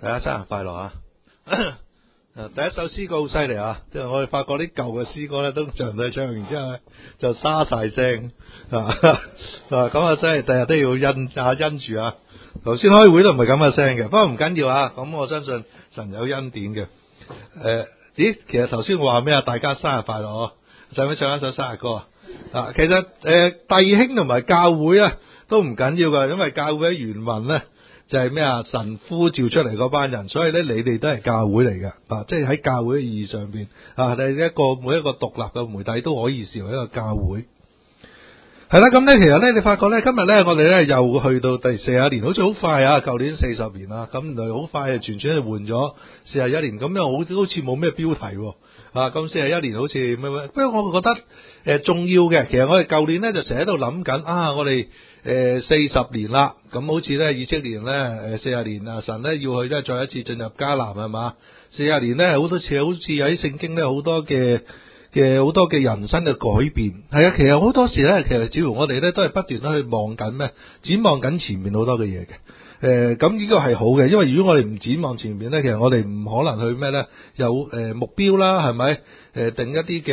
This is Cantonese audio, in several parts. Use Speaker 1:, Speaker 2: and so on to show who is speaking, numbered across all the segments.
Speaker 1: 大家生日快樂啊！第一首詩歌好犀利啊！即係我哋發覺啲舊嘅詩歌咧，都唱到唱完之後咧，就沙晒聲咁啊，真係第日都要因住啊！頭先開會都唔係咁嘅聲嘅，不過唔緊要啊！咁我相信神有恩典嘅。其實頭先我話咩啊？大家生日快樂啊！使唔使唱一首生日歌啊？其實弟兄同埋教會啊都唔緊要噶，因為教會嘅原文咧就係咩啊？神呼召出嚟嗰班人，所以咧你哋都係教會嚟嘅即係喺教會嘅意義上邊你每一個獨立嘅媒體都可以視為一個教會。係啦，咁咧其實咧你發覺咧今日咧我哋咧又去到第40年，好似好快啊！舊年40年啦，咁原來好快全轉換咗41年，咁又好似冇咩標題咁41年好似咩？不過我覺得重要嘅，其實我哋舊年咧就成日喺度諗緊我哋40年啦，咁好似咧以色列咧40年啊，神咧要去咧再一次進入迦南係嘛？40年咧好多次好似喺聖經咧好多嘅人生嘅改變，係啊，其實好多時咧，其實似乎我哋咧都係不斷去望緊咩，展望緊前面好多嘅嘢嘅。咁呢個係好嘅，因為如果我哋唔展望前面咧，其實我哋唔可能去咩咧，有目標啦，係咪？定一啲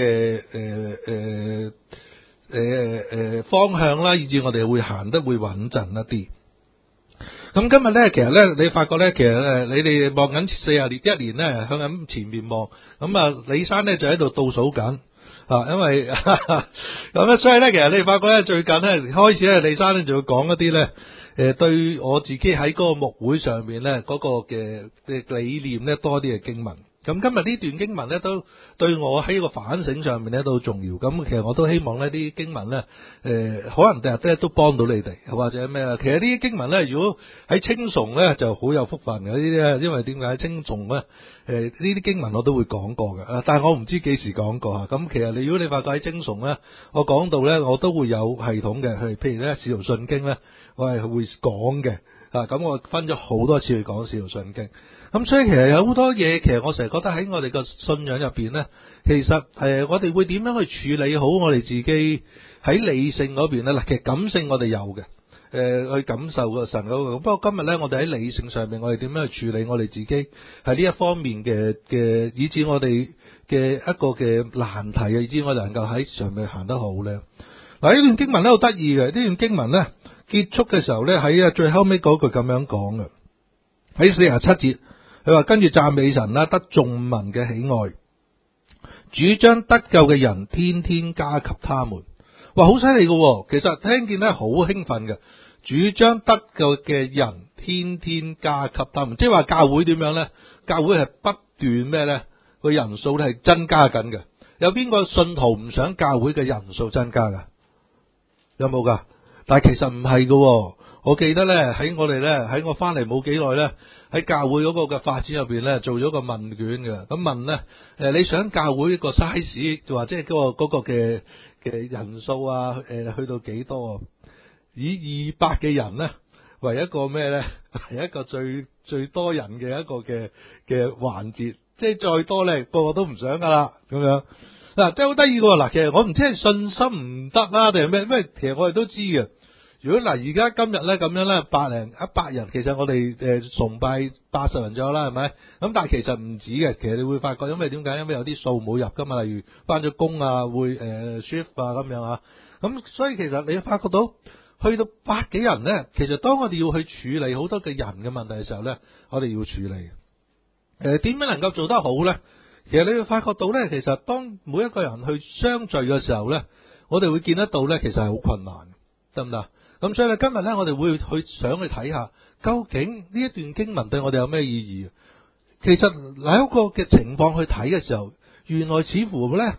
Speaker 1: 嘅方向啦，以至我哋會行得會穩陣一啲。咁今日咧，其實咧，你發覺咧，其實你哋望緊40年1年咧，向緊前面望。咁李生咧就喺度倒數緊因為咁咧，所以咧，其實你發覺咧，最近咧開始咧，李生咧就會講一啲咧，對我自己喺嗰個牧會上面咧嗰個嘅理念咧多啲嘅經文。咁今日呢段經文咧都對我喺個反省上面咧都好重要。咁其實我都希望呢啲經文咧，可能第日咧都幫到你哋，或者咩啊？其實呢啲經文咧，如果喺青崇咧就好有福分嘅呢啲咧，因為點解青崇咧？呢啲經文我都會講過嘅，但係我唔知幾時講過咁其實如果你發覺喺青崇咧，我講到咧，我都會有系統嘅，譬如咧《使徒信經》咧，我係會講嘅咁我分咗好多次去講《使徒信經》。咁所以其實有好多嘢，其實我成日覺得喺我哋個信仰入邊咧，其實我哋會點樣去處理好我哋自己喺理性嗰邊咧？嗱，其實感性我哋有嘅，去感受個神嗰個。不過今日咧，我哋喺理性上面，我哋點樣去處理我哋自己喺呢一方面嘅，以至我哋嘅一個嘅難題以至我哋能夠喺上面行得好咧。嗱，呢段經文咧好得意嘅，呢段經文咧結束嘅時候咧，喺最後尾嗰句咁樣講嘅，喺47節。佢話跟住讚美神啦，得眾民嘅喜愛，主將得救嘅人天天加給他們。哇，好犀利嘅！其實聽見咧好興奮嘅，主將得救嘅人天天加給他們，即係話教會點樣咧？教會係不斷咩咧？個人數咧係增加緊嘅。有邊個信徒唔想教會嘅人數增加噶？有冇噶？但係其實唔係嘅。我記得咧喺我翻嚟冇幾耐咧，喺教會嗰個嘅發展入邊咧，做咗個問卷嘅。咁問咧，你想教會個 size， 就話即係嗰個嘅人數啊，去到幾多啊？以200嘅人咧為一個咩咧？係一個最多人嘅一個嘅環節，即係再多咧個個都唔想噶啦，咁樣嗱，真係好得意喎！嗱，其實我唔知係信心唔得啦，定係咩？因為其實我哋都知嘅。如果嗱而家今日咧咁樣咧100人，其實我哋崇拜80人左右啦，係咪？咁但係其實唔止嘅，其實你會發覺，因為點解？因為有啲數冇入噶嘛，例如返咗工啊，會shift 啊咁樣啊，咁所以其實你發覺到去到100幾人咧，其實當我哋要去處理好多嘅人嘅問題嘅時候咧，我哋要處理點樣能夠做得好咧？其實你會發覺到咧，其實當每一個人去相聚嘅時候咧，我哋會見得到咧，其實係好困難，得唔得？咁所以咧，今日咧，我哋會想去睇下，究竟呢一段經文對我哋有咩意義？其實喺一個嘅情況去睇嘅時候，原來似乎咧，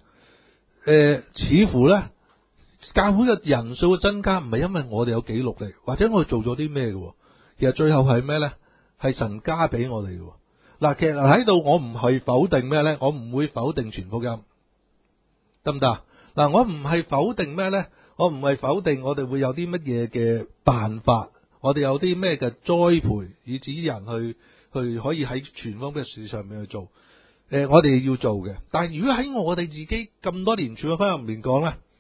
Speaker 1: 教會嘅人數嘅增加唔係因為我哋有幾努力，或者我哋做咗啲咩嘅，其實最後係咩咧？係神加俾我哋嘅。嗱，其實喺度我唔係否定咩咧？我唔會否定傳福音，得唔得？嗱，我唔係否定咩咧？我唔係否定我哋會有啲乜嘢嘅辦法，我哋有啲咩嘅栽培，以至於人去可以喺傳福音嘅事上面去做。我哋要做嘅。但係如果喺我哋自己咁多年傳福音入面講咧，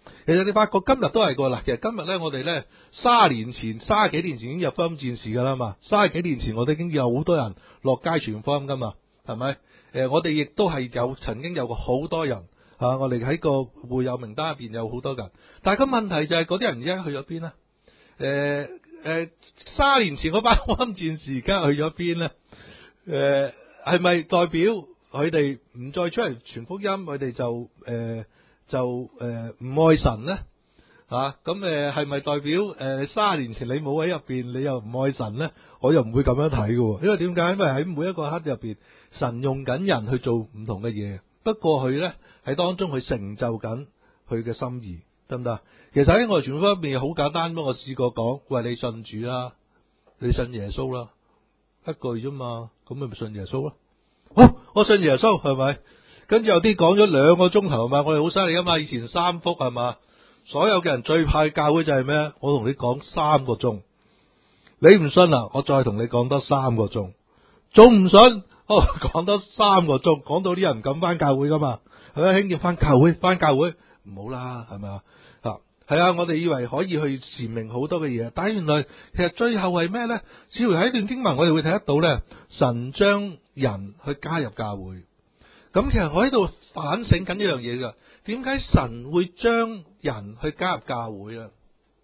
Speaker 1: 其實你發覺今日都係個啦，其實今日咧我哋咧30幾年前已經有福音戰士噶啦嘛，30幾年前我哋已經有好多人落街傳福音噶嘛，係咪？我哋亦都係曾經有過好多人我哋喺個會友名單入邊有好多人，但係個問題就係嗰啲人而家去咗邊咧？30年前嗰班福音戰士而家去咗邊咧？係咪代表佢哋唔再出嚟傳福音，佢哋就唔愛神咧？咁係咪代表30年前你冇喺入邊，你又唔愛神咧？我又唔會咁樣睇嘅，因為點解？因為喺每一個刻入邊，神用緊人去做唔同嘅嘢，不過佢咧喺當中去成就緊佢嘅心意，得唔得？其實喺我哋傳福音入邊好簡單，我試過講，喂，你信主啦，你信耶穌啦，一句啫嘛，咁咪信耶穌咯。好，我信耶穌係咪？跟住有啲講咗2個鐘頭係嘛，我哋好犀利啊嘛，以前3福係嘛，所有嘅人最怕教會就係咩？我同你講3個鐘，你唔信啊？我再同你講多3個鐘，仲唔信？講多3個鐘，講到啲人唔敢翻教會噶嘛，係咪？興叫翻教會，唔好啦，係咪啊？係啊，我哋以為可以去闡明好多嘅嘢，但係原來其實最後係咩咧？似乎喺一段經文我哋會睇得到咧，神將人去加入教會。咁其實我喺度反省緊一樣嘢噶，點解神會將人去加入教會咧？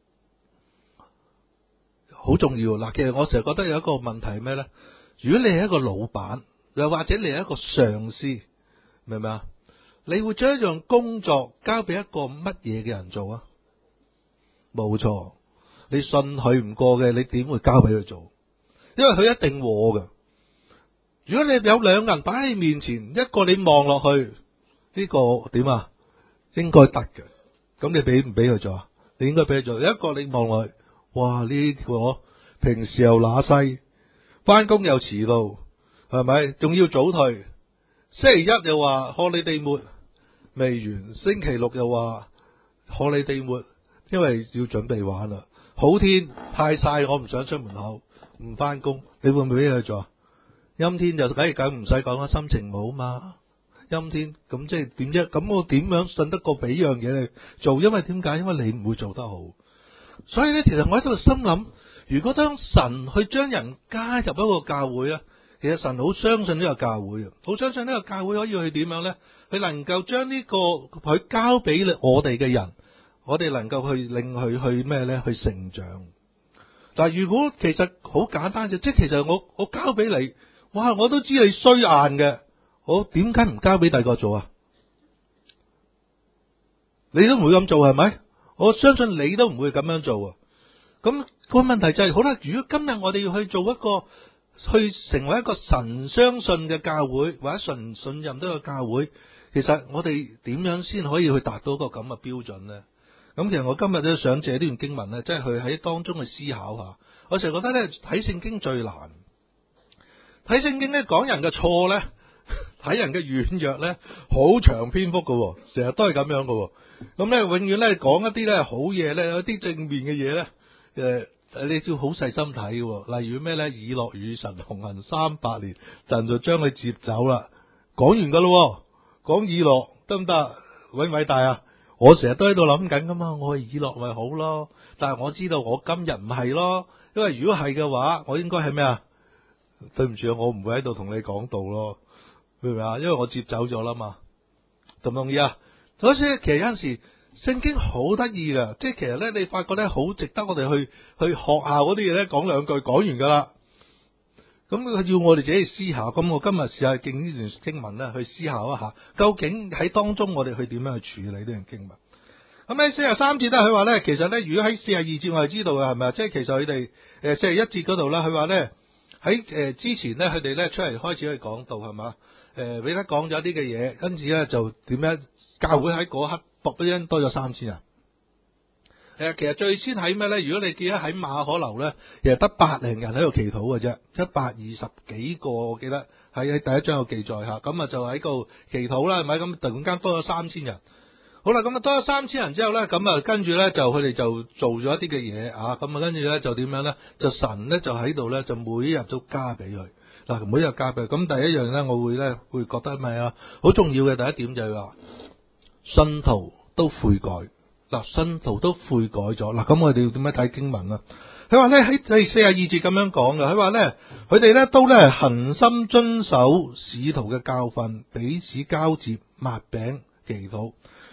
Speaker 1: 好重要嗱。其實我成日覺得有一個問題係咩咧？如果你係一個老闆，又或者你係一個上司，明唔明啊？你會將一樣工作交俾一個乜嘢嘅人做啊？冇錯，你信佢唔過嘅，你點會交俾佢做？因為佢一定和噶。如果你有2個人擺喺你面前，一個你望落去，呢個點啊？應該得嘅，咁你俾唔俾佢做啊？你應該俾佢做。一個你望落去，哇，呢個平時又乸西，翻工又遲到，係咪？仲要早退，星期1又話holiday mood未完，星期6又話holiday mood，因為要準備玩啦。好天太晒，我唔想出門口，唔翻工，你會唔會俾佢做啊？陰天就梗唔使講啦，心情唔好嘛。陰天咁即係點啫？咁我點樣信得過俾樣嘢你做？因為點解？因為你唔會做得好。所以咧，其實我喺度心諗，如果當神去將人加入一個教會啊，其實神好相信呢個教會啊，好相信呢個教會可以去點樣咧？佢能夠將呢個佢交俾我哋嘅人，我哋能夠去令佢去咩咧？去成長。但係如果其實好簡單啫，即係其實我交俾你，哇！我都知你衰硬嘅，我點解唔交俾第二個做啊？你都唔會咁做係咪？我相信你都唔會咁樣做啊。咁個問題就係，好啦，如果今日我哋要去做一個，去成為一個神相信嘅教會，或者神信任呢個教會，其實我哋點樣先可以去達到一個咁嘅標準呢？咁其實我今日都想借呢段經文咧，即係去喺當中去思考下。我成日覺得咧，睇聖經最難，睇聖經咧講人嘅錯咧，睇人嘅軟弱咧，好長篇幅㗎，成日都係咁樣㗎。咁咧永遠咧講一啲咧好嘢咧，有啲正面嘅嘢咧，你要好細心睇嘅。例如咩咧？以諾與神同行300年，神就將佢接走啦。講完噶咯，講以諾得唔得？偉唔偉大啊？我成日都喺度諗緊噶嘛，我係以諾咪好咯，但係我知道我今日唔係咯，因為如果係嘅話，我應該係咩啊？對唔住啊，我唔會喺度同你講道咯，明唔明啊？因為我接走咗啦嘛，同唔同意啊？所以其實有陣時聖經好得意噶，即係其實咧你發覺咧好值得我哋去學校嗰啲嘢咧講2句講完噶啦。咁佢要我哋自己思考，咁我今日試下經呢段經文咧去思考一下，究竟喺當中我哋去點樣去處理呢段經文？咁喺43節咧，佢話咧，其實咧，如果喺42節我係知道嘅，係咪啊？即係其實佢哋41節嗰度咧，佢話咧喺之前咧，佢哋咧出嚟開始去講道係嘛？彼得講咗啲嘅嘢，跟住咧就點樣教會喺嗰刻卜一聲多咗3000人。其實最先喺咩咧？如果你記得喺馬可樓咧，其實得百零人喺度祈禱嘅啫，120幾個，我記得喺第一章有記載下。咁啊就喺度祈禱啦，係咪？咁突然間多咗3000人。好啦，咁啊多咗3000人之後咧，咁啊跟住咧就佢哋就做咗一啲嘅嘢啊，咁啊跟住咧就點樣咧？就神咧就喺度咧就每日都加俾佢嗱，每日加俾佢。咁第一樣咧，我會覺得咩啊？好重要嘅第一點就係話信徒都悔改。 嗱，信徒都悔改咗。嗱，咁我哋要點樣睇經文啊？佢話咧喺第42節咁樣講嘅，佢話咧佢哋咧都咧恒心遵守使徒嘅教訓，彼此交接，擘餅祈禱。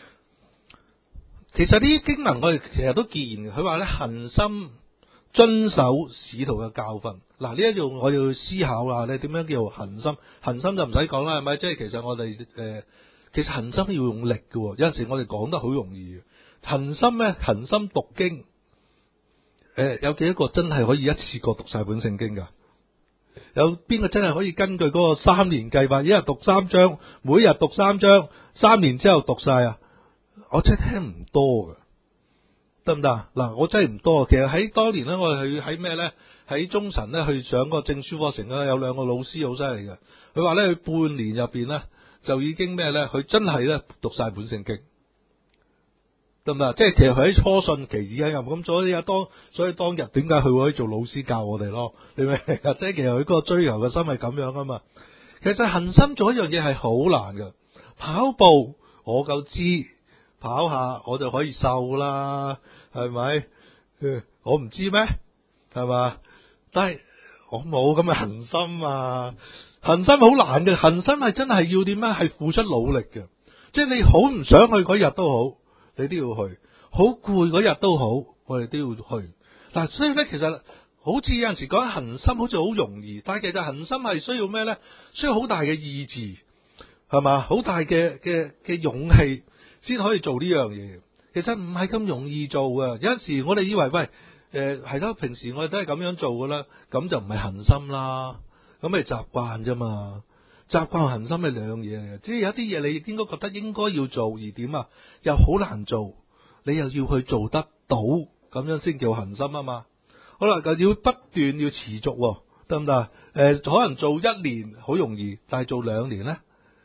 Speaker 1: 其實呢啲經文我哋成日都見嘅，佢話咧恒心遵守使徒嘅教訓。嗱，呢一樣我哋要思考啦，你點樣叫恒心？恒心就唔使講啦，係咪？即係其實我哋其實恒心要用力嘅，有陣時我哋講得好容易嘅。恒心咧，恒心讀經，有幾多個真係可以一次過讀晒本聖經噶？有邊個真係可以根據嗰個3年計劃，一日讀3章，每日讀3章，3年之後讀晒啊？我真係聽唔多噶，得唔得？嗱，我真係唔多。其實喺當年咧，我哋去喺咩咧？喺中神咧去上個證書課程咧，有2個老師好犀利嘅。佢話咧，佢半年入邊咧就已經咩咧？佢真係咧讀晒本聖經。得唔得？即係其實佢喺初信期已經咁，所以當日點解佢會可以做老師教我哋咯？你明唔明啊？即係其實佢嗰個追求嘅心係咁樣啊嘛。其實恒心做一樣嘢係好難噶。跑步我夠知，跑下我就可以瘦啦，係咪？我唔知咩？係嘛？但係我冇咁嘅恒心啊！恒心好難嘅，恒心係真係要點樣？係付出努力嘅。即係你好唔想去嗰日都好。你都要去，好攰嗰日都好，我哋都要去。嗱，所以咧，其實好似有陣時講恒心，好似好容易，但係其實恒心係需要咩咧？需要好大嘅意志，係嘛？好大嘅勇氣先可以做呢樣嘢。其實唔係咁容易做嘅。有陣時我哋以為喂，係咯，平時我哋都係咁樣做噶啦，咁就唔係恒心啦，咁係習慣啫嘛。習慣恒心係兩樣嘢嚟嘅，即係有啲嘢你應該覺得應該要做，而點啊又好難做，你又要去做得到，咁樣先叫恒心啊嘛。好啦，就要不斷要持續，得唔得？可能做1年好容易，但係做2年咧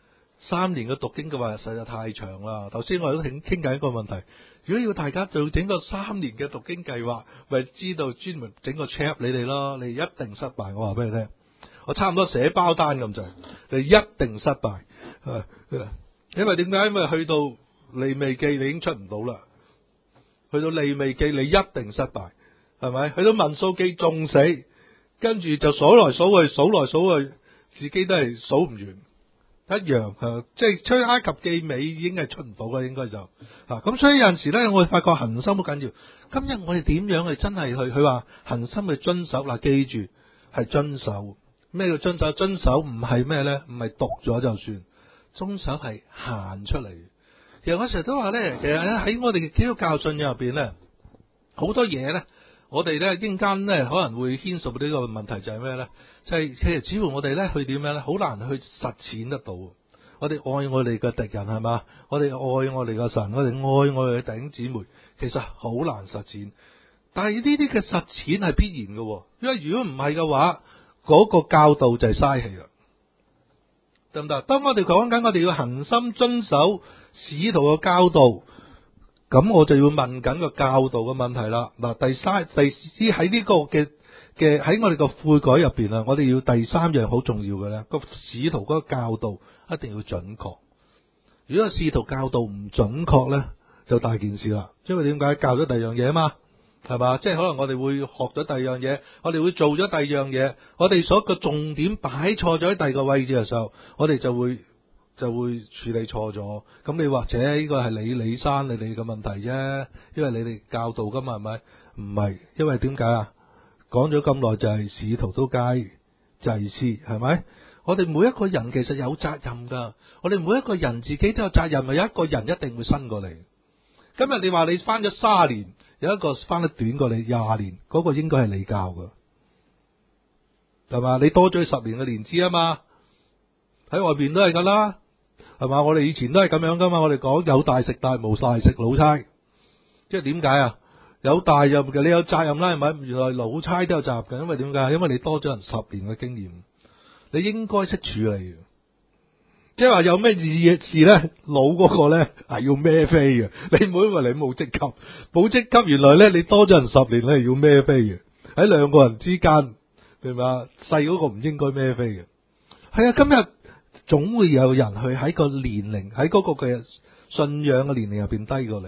Speaker 1: ，3年嘅讀經嘅話實在太長啦。頭先我哋都傾緊一個問題，如果要大家做整個3年嘅讀經計劃，咪知道專門整個 check 你哋咯，你一定失敗。我話俾你聽。我差唔多寫包單咁滯，你一定失敗。因為點解？因為去到利未記你已經出唔到啦，去到利未記你一定失敗，係咪？去到民數記仲死，跟住就數來數去，自己都係數唔完，一樣。即係出埃及記尾已經係出唔到啦，應該就咁。所以有陣時咧，我會發覺恒心好緊要。今日我哋點樣去真係去？佢話恒心去遵守嗱，記住係遵守。咩叫遵守？遵守唔係咩咧？唔係讀咗就算，遵守係行出嚟。其實我成日都話咧，其實喺我哋嘅基督教信仰入邊咧，好多嘢咧，我哋咧陣間咧可能會牽涉到呢個問題，就係咩咧？就係其實只要我哋咧去點樣咧，好難去實踐得到。我哋愛我哋嘅敵人係嘛？我哋愛我哋嘅神，我哋愛我哋嘅弟兄姊妹，其實好難實踐。但係呢啲嘅實踐係必然嘅，因為如果唔係嘅話，嗰個教導就係嘥氣啦，得唔得？當我哋講緊我哋要恒心遵守使徒嘅教導，咁我就要問緊個教導嘅問題啦。嗱，第3喺呢個嘅喺我哋個悔改入邊啊，我哋要第3樣好重要嘅咧，個使徒嗰個教導一定要準確。如果個使徒教導唔準確咧，就大件事啦。因為點解？教咗第二樣嘢啊嘛。係嘛？即係可能我哋會學咗第二樣嘢，我哋會做咗第二樣嘢，我哋所個重點擺錯咗喺第二個位置嘅時候，我哋就會處理錯咗。咁你或者呢個係李生你哋嘅問題啫，因為你哋教導噶嘛，係咪？唔係，因為點解啊？講咗咁耐就係使徒都皆祭司，係咪？我哋每一個人其實有責任噶，我哋每一個人自己都有責任，咪有一個人一定會新過嚟。今日你話你翻咗30年，有一個翻得短過你20年，嗰個應該係你教噶，係嘛？你多咗10年嘅年資啊嘛，喺外邊都係噶啦，係嘛？我哋以前都係咁樣噶嘛，我哋講有大食大，無大食老差，即係點解啊？有大任嘅你有責任啦，係咪？原來老差都有責任嘅，因為點解？因為你多咗人10年嘅經驗，你應該識處理。即係話有咩事咧，老嗰個咧係要孭飛嘅，你唔好以為你冇職級，冇職級原來咧你多咗人10年咧要孭飛嘅，喺2個人之間，明白？細嗰個唔應該孭飛嘅。係啊，今日總會有人去喺個年齡喺嗰個嘅信仰嘅年齡入邊低過你，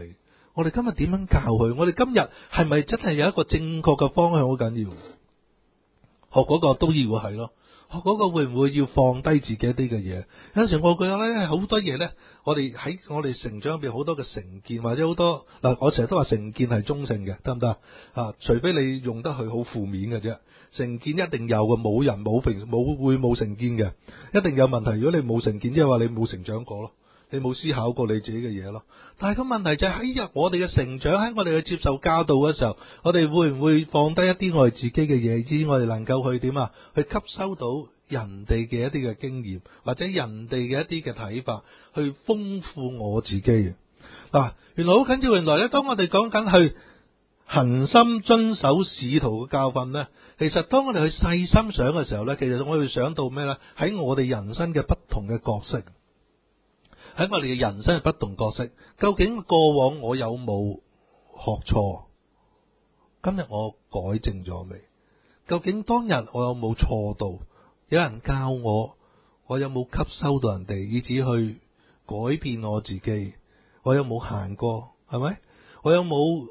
Speaker 1: 我哋今日點樣教佢？我哋今日係咪真係有一個正確嘅方向好緊要？學嗰個都要係咯，學嗰個會唔會要放低自己一啲嘅嘢？有陣時我覺得咧，好多嘢咧，我哋喺我哋成長入邊好多嘅成見，或者好多嗱，我成日都話成見係中性嘅，得唔得啊？除非你用得佢好負面嘅啫，成見一定有嘅，冇人冇成見嘅，一定有問題。如果你冇成見，即係話你冇成長過咯。你冇思考過你自己嘅嘢咯，但係個問題就係喺我哋嘅成長，喺我哋去接受教導嘅時候，我哋會唔會放低一啲我哋自己嘅嘢，以我哋能夠去點啊？去吸收到人哋嘅一啲嘅經驗，或者人哋嘅一啲嘅睇法，去豐富我自己嘅嗱。原來好緊要，原來咧，當我哋講緊去恆心遵守使徒嘅教訓咧，其實當我哋去細心想嘅時候咧，其實我哋會想到咩咧？喺我哋人生嘅不同嘅角色。喺我哋嘅人生嘅不同角色，究竟過往我有冇學錯？今日我改正咗未？究竟當日我有冇錯到？有人教我，我有冇吸收到人哋，以至去改變我自己？我有冇行過？係咪？我有冇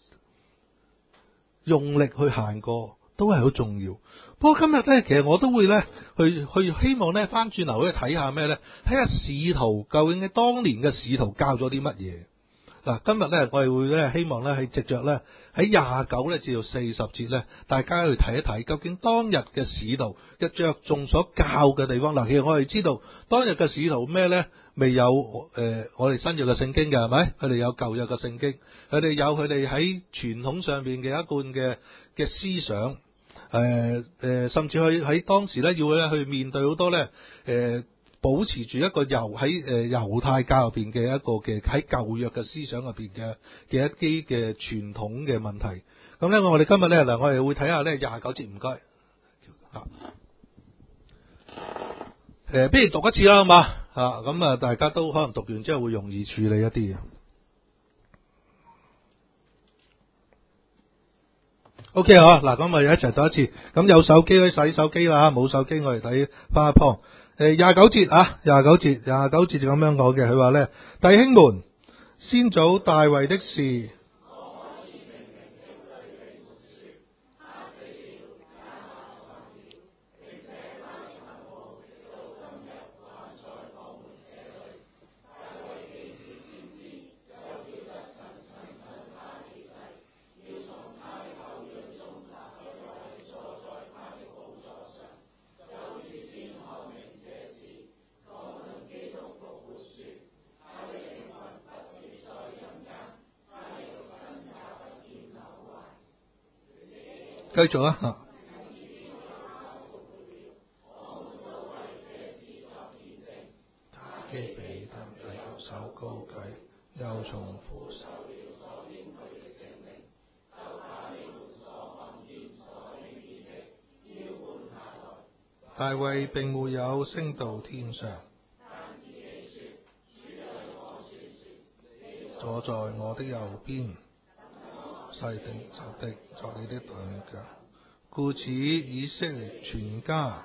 Speaker 1: 用力去行過？都係好重要。不過今日咧，其實我都會咧去希望咧翻轉頭去睇下咩咧？睇下使徒究竟喺當年嘅使徒教咗啲乜嘢嗱？今日咧我哋會咧希望咧喺藉着咧喺29咧至到40節咧，大家去睇一睇究竟當日嘅使徒嘅着重所教嘅地方嗱。其實我哋知道當日嘅使徒咩咧？未有我哋新約嘅聖經嘅係咪？佢哋有舊約嘅聖經，佢哋有佢哋喺傳統上邊嘅一貫嘅思想。甚至喺當時咧，要咧去面對好多咧，保持住一個喺猶太教入邊嘅一個嘅喺舊約嘅思想入邊嘅一啲嘅傳統嘅問題。咁咧，我哋今日咧嗱，我哋會睇下咧29節，唔該。不如讀一次啦，好嘛？咁啊，大家都可能讀完之後會容易處理一啲嘅。OK 好，嗱，咁我哋一齊讀一次。咁有手機可以洗手機啦，冇手機我哋睇翻一旁。29節29節就咁樣講嘅，佢話咧，弟兄們，先祖大衛的事。繼續啊！他既被他的右手高舉，又從父受了所應許的聖靈，就把你們所看見所聽見的澆灌下來。大衛並沒有升到天上，但自己說：主對我說，坐在我的右邊，細定仇敵作你的盾腳。故此以色列全家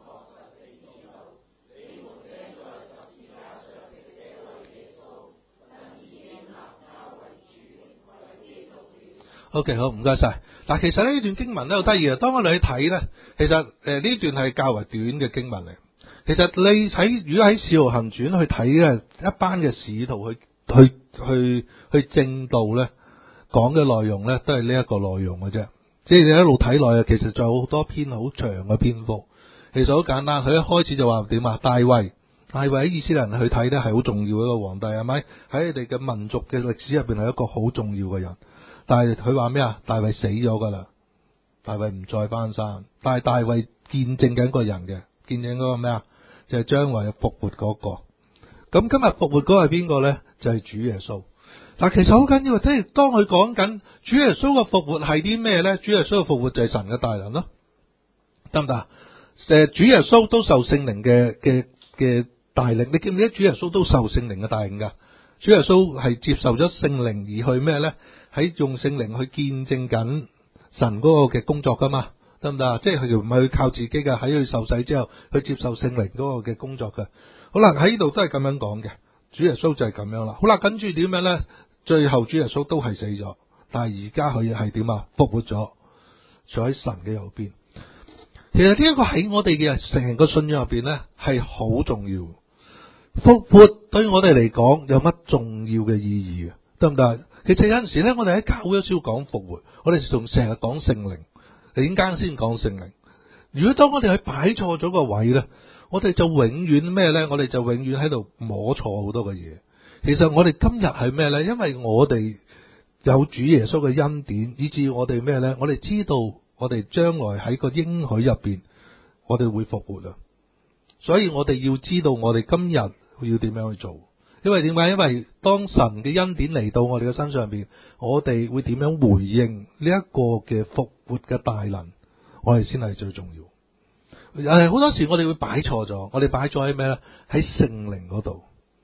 Speaker 1: ，OK 好，唔該晒。嗱，其實呢段經文咧好得意啊。當我哋去睇咧，其實呢段係較為短嘅經文嚟。其實你睇，如果喺《使徒行傳》去睇咧，一班嘅使徒去證道咧，講嘅內容咧，都係呢一個內容嘅啫。即係你一路睇落，其實仲有好多篇好長嘅篇幅。其實好簡單，佢一開始就話點啊？大衛喺以色列人去睇咧係好重要嘅一個皇帝，係咪？喺你哋嘅民族嘅歷史入邊係一個好重要嘅人。但係佢話咩啊？大衛死咗噶啦，大衛唔再翻生。但係大衛見證緊一個人嘅，見證嗰個咩啊？就係將來復活嗰個。咁今日復活嗰個係邊個咧？就係主耶穌。嗱，其實好緊要，即係當佢講緊主耶穌嘅復活係啲咩咧？主耶穌嘅復活就係神嘅大能咯，得唔得？主耶穌都受聖靈嘅帶領，你記唔記得主耶穌都受聖靈嘅帶領噶？主耶穌係接受咗聖靈而去咩咧？喺用聖靈去見證緊神嗰個嘅工作噶嘛，得唔得？即係佢唔係去靠自己嘅，喺佢受洗之後去接受聖靈嗰個嘅工作嘅。好啦，喺呢度都係咁樣講嘅。主耶穌就係咁樣啦。好啦，跟住點樣咧？ 最後主耶穌都係死咗，但係而家佢係點啊？復活咗，坐喺神嘅右邊。其實呢一個喺我哋嘅成個信仰入邊呢，係好重要。復活對我哋嚟講有乜重要嘅意義啊？得唔得？其實有陣時呢，我哋喺教會有少講復活，我哋仲成日講聖靈，點解先講聖靈？如果當我哋去擺錯咗個位呢，我哋就永遠咩呢？我哋就永遠喺度摸錯好多嘅嘢。其實我哋今日係咩呢？因為我哋有主耶穌嘅恩典，以致我哋咩呢？我哋知道我哋將來喺個應許入邊，我哋會復活啊！所以我哋要知道我哋今日要點樣去做。因為點解？因為當神嘅恩典嚟到我哋嘅身上邊，我哋會點樣回應呢一個嘅復活嘅大能，我哋先係最重要。好多時我哋會擺錯咗，我哋擺咗喺咩呢？喺聖靈嗰度。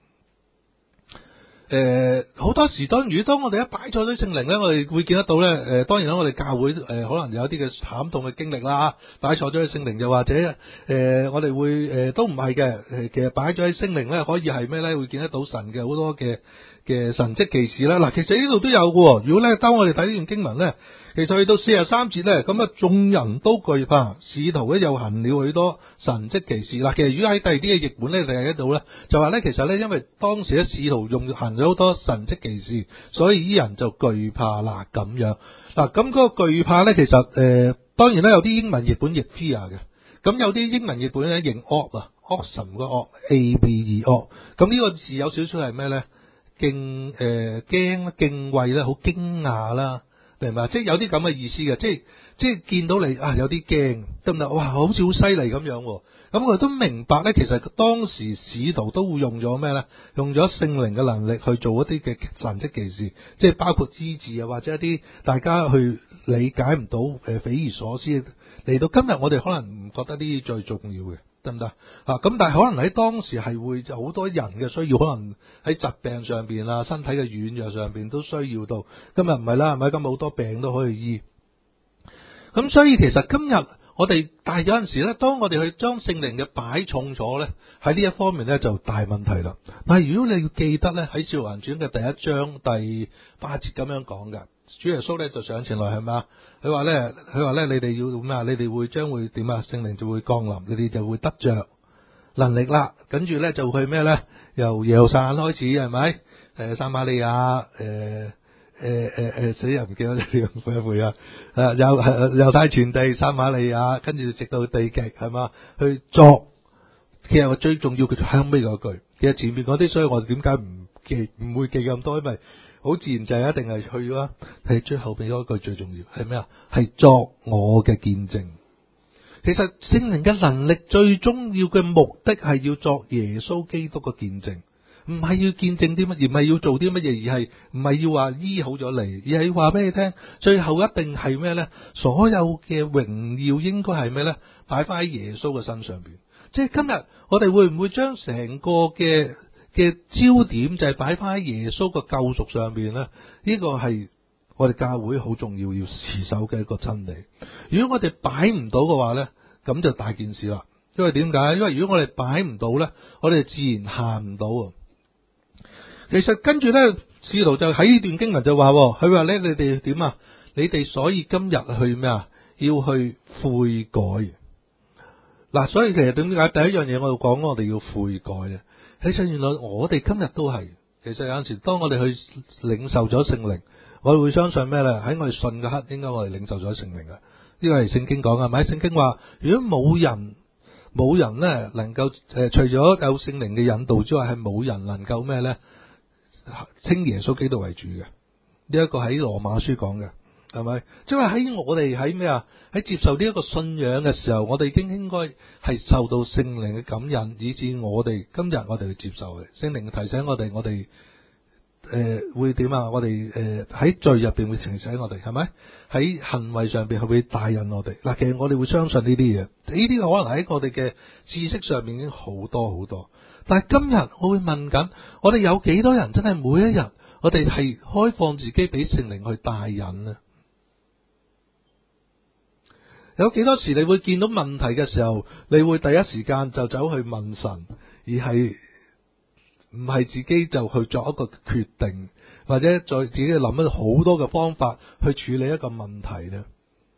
Speaker 1: 好多時當我哋一擺錯咗聖靈呢，我哋會見得到呢。當然啦，我哋教會可能有一啲嘅慘痛嘅經歷啦，擺錯咗喺聖靈，又或者我哋會都唔係嘅。其實擺咗喺聖靈呢，可以係咩呢？會見得到神嘅好多嘅神蹟奇事啦。嗱，其實呢度都有嘅。如果呢，當我哋睇呢段經文呢，其實去到43節呢，咁啊眾人都懼怕，使徒呢又行了許多神蹟奇事。嗱，其實如果喺第二啲嘅譯本呢，你睇得到呢，就話呢，其實呢，因為當時咧使徒行咗好多神蹟奇事，所以啲人就懼怕啦咁樣。嗱，咁嗰個懼怕呢，其實當然啦，有啲英文譯本譯 fear 嘅，咁有啲英文譯本咧譯 awe 啊 ，awesome 個 awe，awe，咁呢個字有少少係咩呢？驚畏啦，好驚訝啦。明白，即係有啲咁嘅意思嘅，即係見到你啊，有啲驚，得唔得？哇，好似好犀利咁樣。咁我哋都明白咧，其實當時使徒都會用咗咩咧？用咗聖靈嘅能力去做一啲嘅神蹟奇事，即係包括醫治啊，或者一啲大家去理解唔到匪夷所思。嚟到今日，我哋可能唔覺得呢啲最重要嘅。得唔得啊？咁但係可能喺當時係會有好多人嘅需要，可能喺疾病上邊啊、身體嘅軟弱上邊都需要到。今日唔係啦，係咪？今日好多病都可以醫。咁所以其實今日我哋，但係有陣時咧，當我哋去將聖靈嘅擺重咗咧，喺呢一方面咧就大問題啦。但係如果你要記得咧，喺《使徒行傳》嘅第1章第8節咁樣講嘅，主耶穌咧就上前來係咪？佢話咧，你哋要咩啊？你哋將會點啊？聖靈就會降臨，你哋就會得着能力啦。跟住咧就去咩咧？由耶路撒冷開始係咪？撒瑪利亞死人唔記得咗呢回啊！猶太全地撒瑪利亞，跟住直到地極係嘛？去作。其實我最重要佢就後尾嗰句。其實前面嗰啲，所以我哋點解唔會記咁多？因為好自然就係一定係去啦。係最後邊嗰句最重要係咩啊？係作我嘅見證。其實聖靈嘅能力最重要嘅目的係要作耶穌基督嘅見證，唔係要見證啲乜嘢，唔係要做啲乜嘢，而係唔係要話醫好咗你，而係話俾你聽，最後一定係咩呢？所有嘅榮耀應該係咩呢？擺翻喺耶穌嘅身上邊。即係今日我哋會唔會將成個嘅焦點就係擺翻喺耶穌嘅救贖上邊呢？呢個係我哋教會好重要要持守嘅一個真理。如果我哋擺唔到嘅話呢，咁就大件事啦。因為點解？因為如果我哋擺唔到呢，我哋自然行唔到啊。其實跟住呢，使徒就喺呢段經文就話，佢話咧，你哋點啊？你哋所以今日去咩啊？要去悔改。嗱，所以其實點解第一樣嘢我要講，我哋要悔改咧？其實原來我哋今日都係，其實有陣時當我哋去領受咗聖靈，我哋會相信咩咧？喺我哋信嘅刻，應該我哋領受咗聖靈嘅。呢個係聖經講嘅，係咪？聖經話，如果冇人咧能夠除咗有聖靈嘅引導之外，係冇人能夠咩咧？稱耶穌基督為主嘅。呢一個喺羅馬書講嘅。係咪？即係話喺我哋喺咩啊？喺接受呢一個信仰嘅時候，我哋已經應該係受到聖靈嘅感引，以致我哋今日我哋去接受嘅聖靈提醒我哋，會點啊？我哋喺罪入邊會提醒我哋，係咪？喺行為上邊係會帶引我哋。嗱，其實我哋會相信呢啲嘢，呢啲可能喺我哋嘅知識上面已經好多好多。但係今日我會問緊，我哋有幾多人真係每一日我哋係開放自己俾聖靈去帶引呢？有幾多時你會見到問題嘅時候，你會第一時間就走去問神，而係唔係自己就去作一個決定，或者再自己諗咗好多嘅方法去處理一個問題咧。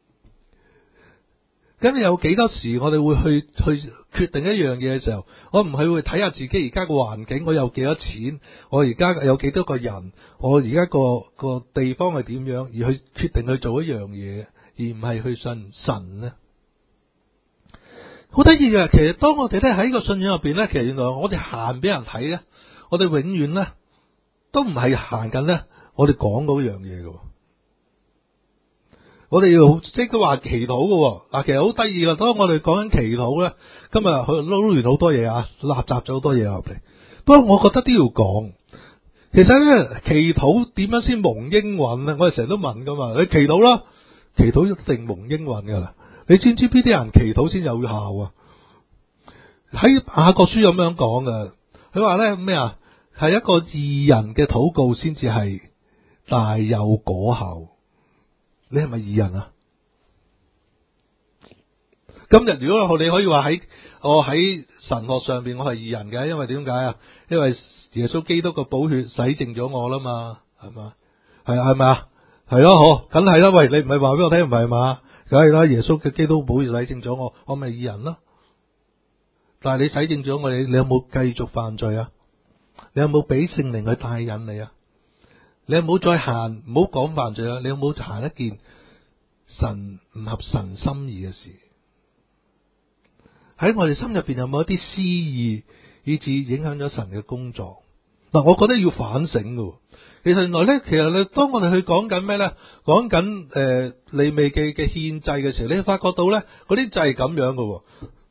Speaker 1: 咁有幾多時我哋會去決定一樣嘢嘅時候，我唔係會睇下自己而家個環境，我有幾多錢，我而家有幾多個人，我而家個地方係點樣，而去決定去做一樣嘢，而唔係去信神呢？好得意嘅，其實當我哋咧喺個信仰入邊咧，其實原來我哋行俾人睇咧，我哋永遠咧都唔係行緊咧我哋講嗰樣嘢嘅。我哋要即係都話祈禱嘅嗱，其實好得意啦。當我哋講緊祈禱咧，今日佢撈完好多嘢啊，垃圾咗好多嘢入嚟。不過我覺得都要講，其實咧祈禱點樣先蒙應允咧？我哋成日都問噶嘛，你祈禱啦，祈禱一定蒙應允噶啦。你知唔知邊啲人祈禱先有效啊？喺雅各書咁樣講嘅，佢話咧咩啊？係一個義人嘅禱告先至係大有果效。你係咪義人啊？今日如果你可以話我喺神學上邊我係義人嘅，因為點解啊？因為耶穌基督個寶血洗淨咗我啦嘛，係嘛？係咪啊？係咯，好，梗係啦。喂，你唔係話俾我聽唔係嘛？梗係啦，耶穌嘅基督寶血洗淨咗我咪義人咯。但係你洗淨咗我，你有冇繼續犯罪啊？你有冇俾聖靈去帶引你啊？你有冇再行，唔好講犯罪啊！你有冇行一件神唔合神心意嘅事？喺我哋心入邊有冇一啲私意，以致影響咗神嘅工作？嗱，我覺得要反省嘅。其實原來咧，當我哋去講緊咩咧，講緊利未記嘅獻祭嘅時候，你發覺到咧，嗰啲祭係咁樣嘅，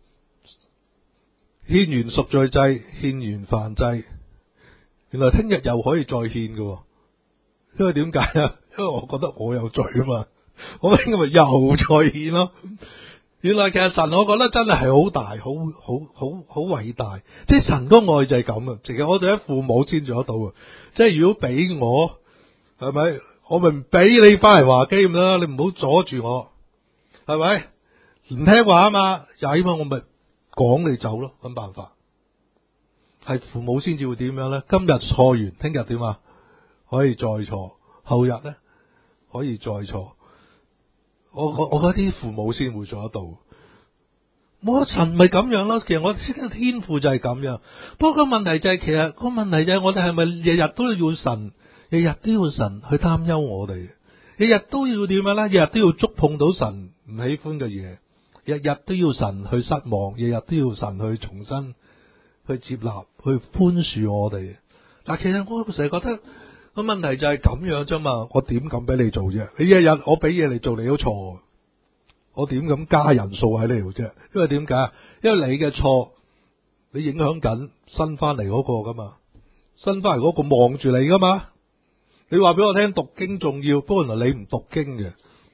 Speaker 1: 獻完贖罪祭，獻完燔祭，原來聽日又可以再獻嘅。因為點解啊？因為我覺得我有罪啊嘛，我應該咪又再獻咯。原來其實神，我覺得真係好大，好偉大。即係神個愛就係咁啊！其實我哋喺父母先做得到啊。即係如果俾我，係咪？我咪唔俾你翻嚟話基咁啦。你唔好阻住我，係咪？唔聽話啊嘛，曳嘛，我咪趕你走咯，搵辦法。係父母先至會點樣咧？今日錯完，聽日點啊？可以再錯，後日咧可以再錯。我覺得啲父母先會做得到。我神咪咁樣咯。其實我識得天父就係咁樣。不過個問題就係，其實個問題就係我哋係咪日日都要神，日日都要神去擔憂我哋，日日都要點樣咧？日日都要觸碰到神唔喜歡嘅嘢，日日都要神去失望，日日都要神去重新去接納，去寬恕我哋。嗱，其實我成日覺得。個問題就係咁樣啫嘛，我點敢俾你做啫？你日日我俾嘢你做，你都錯，我點敢加人數喺呢度啫？因為點解？因為你嘅錯，你影響緊新翻嚟嗰個噶嘛，新翻嚟嗰個望住你噶嘛。你話俾我聽讀經重要，不過原來你唔讀經嘅，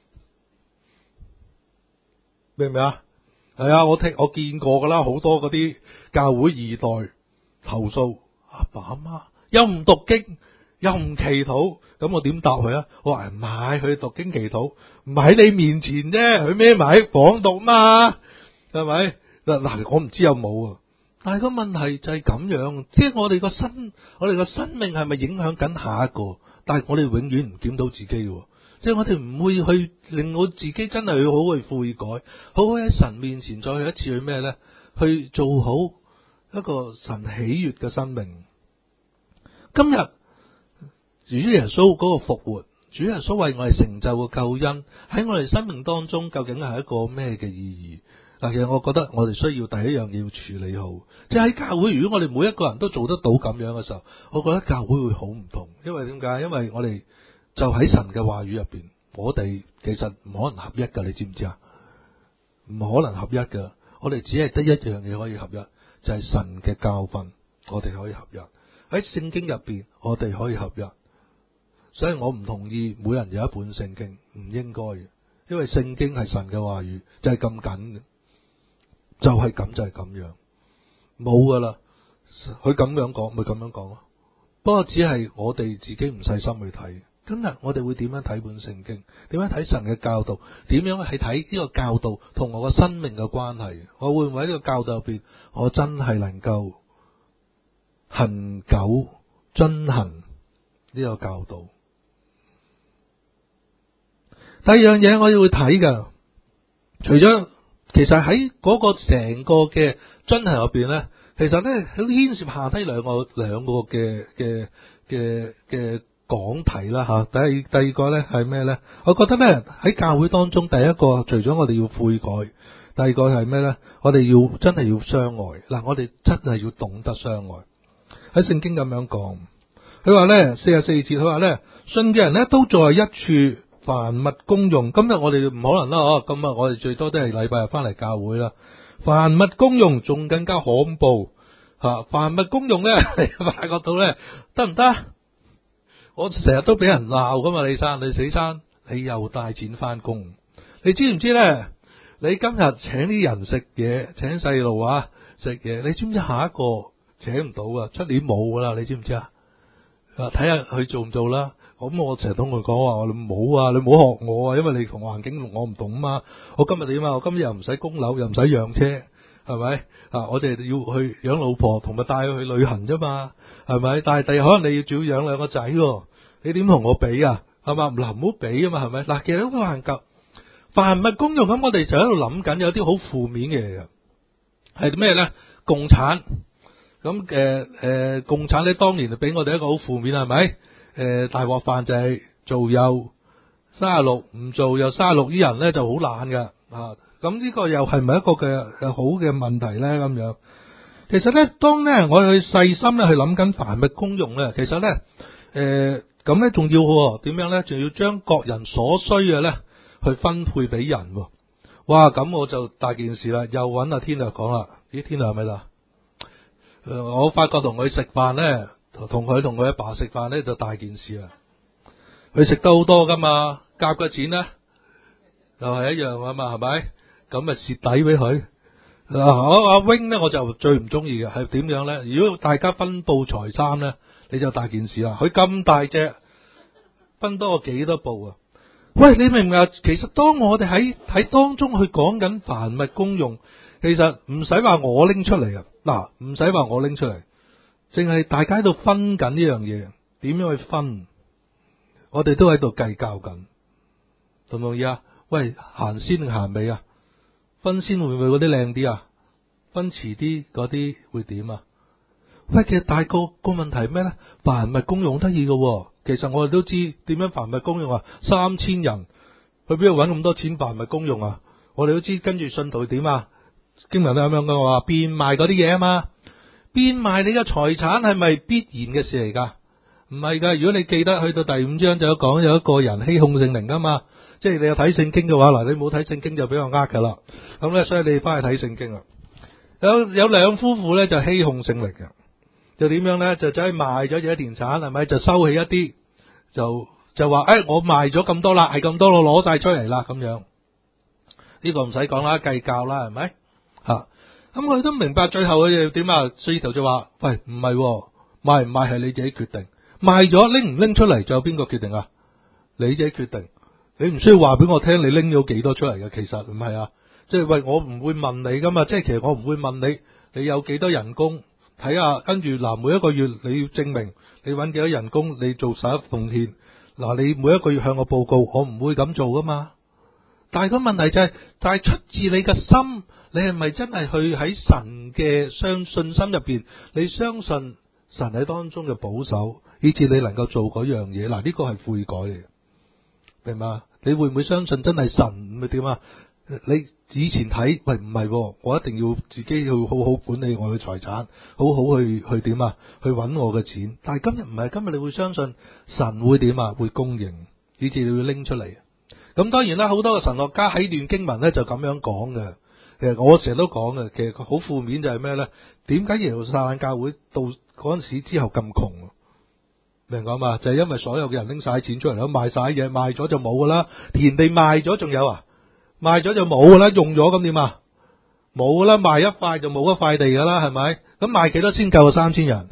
Speaker 1: 明唔明啊？係啊，我見過噶啦，好多嗰啲教會二代投訴阿爸阿媽又唔讀經。又唔祈禱，咁我點答佢啊？我話唔係佢讀經祈禱，唔喺你面前啫，佢孭埋喺房讀嘛，係咪？嗱，我唔知有冇啊。但係個問題就係咁樣，即係我哋個生命係咪影響緊下一個？但係我哋永遠唔檢討自己嘅，即係我哋唔會去令我自己真係好去悔改，好好喺神面前再去一次去咩咧？去做好一個神喜悅嘅生命。今日。主耶穌嗰個復活，主耶穌為我哋成就嘅救恩喺我哋生命當中，究竟係一個咩嘅意義？嗱，其實我覺得我哋需要第一樣嘢要處理好，即係喺教會，如果我哋每一個人都做得到咁樣嘅時候，我覺得教會會好唔同。因為點解？因為我哋就喺神嘅話語入邊，我哋其實唔可能合一噶，你知唔知啊？唔可能合一噶，我哋只係得一樣嘢可以合一，就係神嘅教訓，我哋可以合一。喺聖經入邊，我哋可以合一。所以我唔同意每人有一本聖經，唔應該嘅，因為聖經係神嘅話語，就係咁緊嘅，就係咁樣，冇噶啦。佢咁樣講，咪咁樣講咯。不過只係我哋自己唔細心去睇。今日我哋會點樣睇本聖經？點樣睇神嘅教導？點樣係睇呢個教導同我個生命嘅關係？我會唔會喺呢個教導入邊，我真係能夠恒久遵行呢個教導。第二樣嘢我要會睇噶，除咗其實喺嗰個成個嘅遵行入邊咧，其實咧佢牽涉下低兩個嘅講題啦吓。第二個咧係咩咧？我覺得咧喺教會當中，第一個除咗我哋要悔改，第二個係咩咧？我哋要真係要相愛嗱，我哋真係要懂得相愛。喺聖經咁樣講，佢話咧44節，佢話咧信嘅人咧都在一處，凡物公用。今日我哋唔可能啦，今日我哋最多都係禮拜日翻嚟教會啦。凡物公用仲更加恐怖吓，凡物公用咧，你發覺到咧得唔得？我成日都俾人鬧噶嘛，你死生，你又帶錢翻工，你知唔知咧？你今日請啲人食嘢，請細路啊食嘢，你知唔知下一個請唔到啊？出年冇噶啦，你知唔知啊？睇下佢做唔做啦。咁我成日同佢講話，你唔好啊，你唔好學我啊，因為你同環境我唔同啊嘛。我今日點啊？我今日又唔使供樓，又唔使養車，係咪啊？我哋要去養老婆，同埋帶佢去旅行啫嘛，係咪？但係第日可能你要仲要養兩個仔，你點同我比啊？係嘛？嗱，唔好比啊嘛，係咪？嗱，其實都難及。凡物公用咁，我哋就喺度諗緊有啲好負面嘅嘢嘅，係咩咧？共產咁共產咧，當年就俾我哋一個好負面，係咪？大鑊飯就係做又36，唔做又36，啲人咧就好懶噶啊！咁呢個又係咪一個嘅好嘅問題咧？咁樣其實咧，當咧我去細心咧去諗緊凡物公用咧，其實咧咁咧仲要點樣咧？仲要將各人所需嘅咧去分配俾人。哇！咁我就大件事啦，又揾阿天亮講啦。咦，天亮係咪啦？我發覺同佢食飯咧，同佢阿爸食飯咧就大件事啦。佢食得好多噶嘛，夾嘅錢咧又係一樣啊嘛，係咪？咁咪蝕底俾佢。阿 wing 咧我就最唔中意嘅係點樣咧？如果大家分布財產咧，你就大件事啦。佢咁大隻，分多我幾多步啊？喂，你明唔明啊？其實當我哋喺當中去講緊凡物公用，其實唔使話我拎出嚟啊！嗱，唔使話我拎出嚟，淨係大家喺度分緊呢樣嘢，點樣去分？我哋都喺度計較緊，同唔同意啊？喂，行先定行尾啊？分先會唔會嗰啲靚啲啊？分遲啲嗰啲會點啊？喂，其實大個問題係咩咧？凡物公用得意嘅，其實我哋都知點樣凡物公用啊！3000人去邊度搵咁多錢凡物公用啊？我哋都知跟住信徒點啊？經文都咁樣嘅話，變賣嗰啲嘢啊嘛，變賣你嘅財產係咪必然嘅事嚟噶？唔係噶，如果你記得去到第5章就有講有一個人欺哄聖靈噶嘛，即係你有睇聖經嘅話，嗱，你冇睇聖經就俾我呃噶啦。咁咧，所以你翻去睇聖經啦。有兩夫婦咧就欺哄聖靈嘅。就點樣咧？就走去賣咗自己田產，係咪？就收起一啲，就話我賣咗咁多啦，係咁多咯，攞晒出嚟啦，咁樣呢個唔使講啦，計較啦，係咪？吓，咁佢都明白，最後佢哋點啊？司徒就話：喂，唔係，賣唔賣係你自己決定，賣咗拎唔拎出嚟，仲有邊個決定啊？你自己決定，你唔需要話俾我聽，你拎咗幾多出嚟嘅，其實唔係啊，即係喂，我唔會問你噶嘛，即係其實我唔會問你，你有幾多人工？睇下，跟住嗱，每一個月你要證明你搵幾多人工，你做11奉獻。嗱，你每一個月向我報告，我唔會咁做噶嘛。但係個問題就係出自你嘅心，你係咪真係去喺神嘅信心入邊，你相信神喺當中嘅保守，以至你能夠做嗰樣嘢？嗱，呢個係悔改嚟嘅，明嘛？你會唔會相信真係神咪點啊？你以前睇，喂，唔係，我一定要自己要好好管理我嘅財產，好好去點啊？去揾我嘅錢。但係今日唔係，今日你會相信神會點啊？會供應，以至你要拎出嚟。咁當然啦，好多嘅神學家喺段經文咧就咁樣講嘅。其實我成日都講嘅，其實好負面就係咩咧？點解耶路撒冷教會到嗰陣時之後咁窮？明講嘛？就係因為所有嘅人拎晒錢出嚟，都賣晒嘢，賣咗就冇噶啦。田地賣咗仲有啊？賣咗就冇噶啦，用咗咁點啊？冇噶啦，賣一塊就冇一塊地噶啦，係咪？咁賣幾多先夠啊？3000人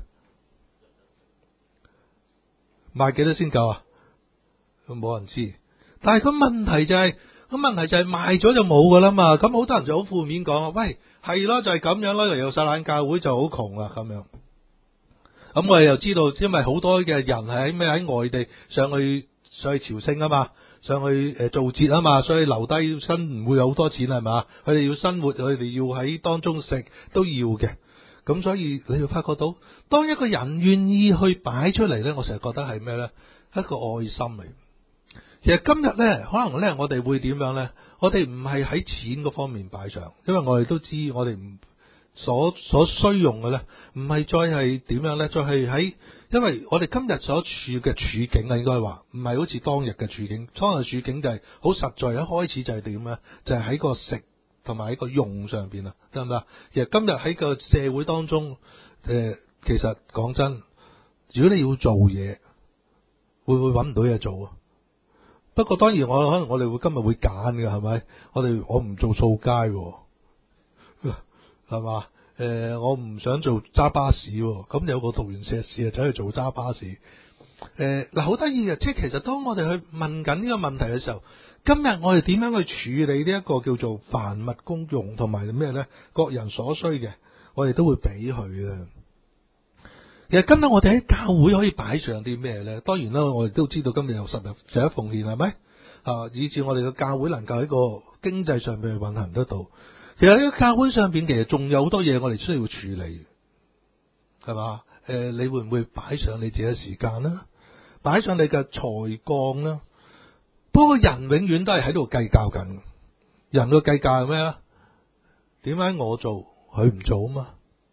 Speaker 1: 賣幾多先夠啊？冇人知。但係個問題就係賣咗就冇噶啦嘛。咁好多人就好負面講啊，喂，係咯，就係咁樣咯。耶路撒冷教會就好窮啊，咁樣。 咁我哋又知道，因為好多嘅人係喺外地上去朝聖啊嘛，上去做節啊嘛，所以留低身唔會有好多錢係嘛，佢哋要生活，佢哋要喺當中食都要嘅。咁所以你會發覺到，當一個人願意去擺出嚟咧，我成日覺得係咩咧？一個愛心嚟。其實今日咧，可能咧，我哋會點樣咧？我哋唔係喺錢嗰方面擺上，因為我哋都知我哋唔所需用嘅咧，唔係再係點樣咧？再係喺，因為我哋今日所處嘅處境啊，應該話唔係好似當日嘅處境。當日處境就係好實在，一開始就係點咧？就係喺個食同埋喺個用上邊啊，得唔得？其實今日喺個社會當中，其實講真，如果你要做嘢，會唔會揾唔到嘢做啊？不過當然可能我哋會今日會揀嘅，係咪？我唔做掃街，係嘛？我唔想做揸巴士，咁有個讀完碩士啊，走去做揸巴士。嗱，好得意嘅，即係其實當我哋去問緊呢個問題嘅時候，今日我哋點樣去處理呢一個叫做凡物公用同埋咩咧？各人所需嘅，我哋都會俾佢嘅。其實今日我哋喺教會可以擺上啲咩咧？當然啦，我哋都知道今日有十一奉獻，係咪？啊，以至我哋嘅教會能夠喺個經濟上面去運行得到。其實喺個教會上邊，其實仲有好多嘢我哋需要處理，係嘛？你會唔會擺上你自己嘅時間啦？擺上你嘅才幹啦？不過人永遠都係喺度計較緊，人嘅計較係咩咧？點解我做佢唔做啊嘛？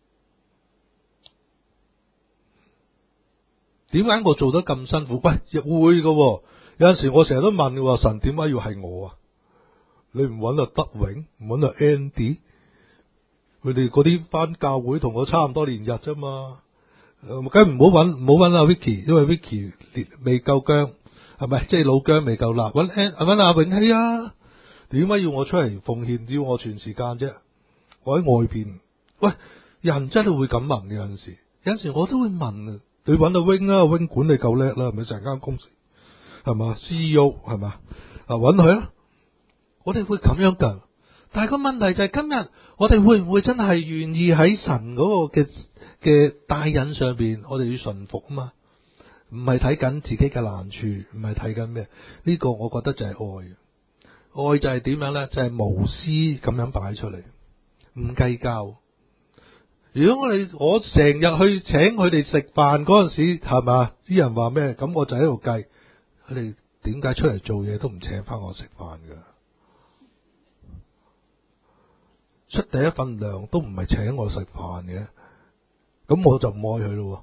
Speaker 1: 點解我做得咁辛苦？喂，亦會嘅，有陣時我成日都問嘅，神點解要係我啊？你唔揾阿德榮，唔揾阿 Andy，佢哋嗰啲返教會同我差唔多年日啫嘛。梗唔好揾阿 Vicky，因為 Vicky 未夠薑，係咪？即係老薑未夠辣。揾阿永熙啊？點解要我出嚟奉獻？要我全時間啫？我喺外邊。喂，人真係會咁問嘅，有陣時我都會問啊。你揾阿 Wing 啊，Wing 管理夠叻啦，係咪成間公司係嘛 CEO 係嘛？啊，揾佢啊！我哋會咁樣噶，但係個問題就係今日我哋會唔會真係願意喺神嗰個嘅帶引上邊，我哋要順服啊嘛？唔係睇緊自己嘅難處，唔係睇緊咩？呢個我覺得就係愛，愛就係點樣咧？就係無私咁樣擺出嚟，唔計較。如果我成日去請佢哋食飯嗰陣時，係嘛？啲人話咩？咁我就喺度計，佢哋點解出嚟做嘢都唔請翻我食飯噶？出第一份糧都唔係請我食飯嘅，咁我就唔愛佢咯。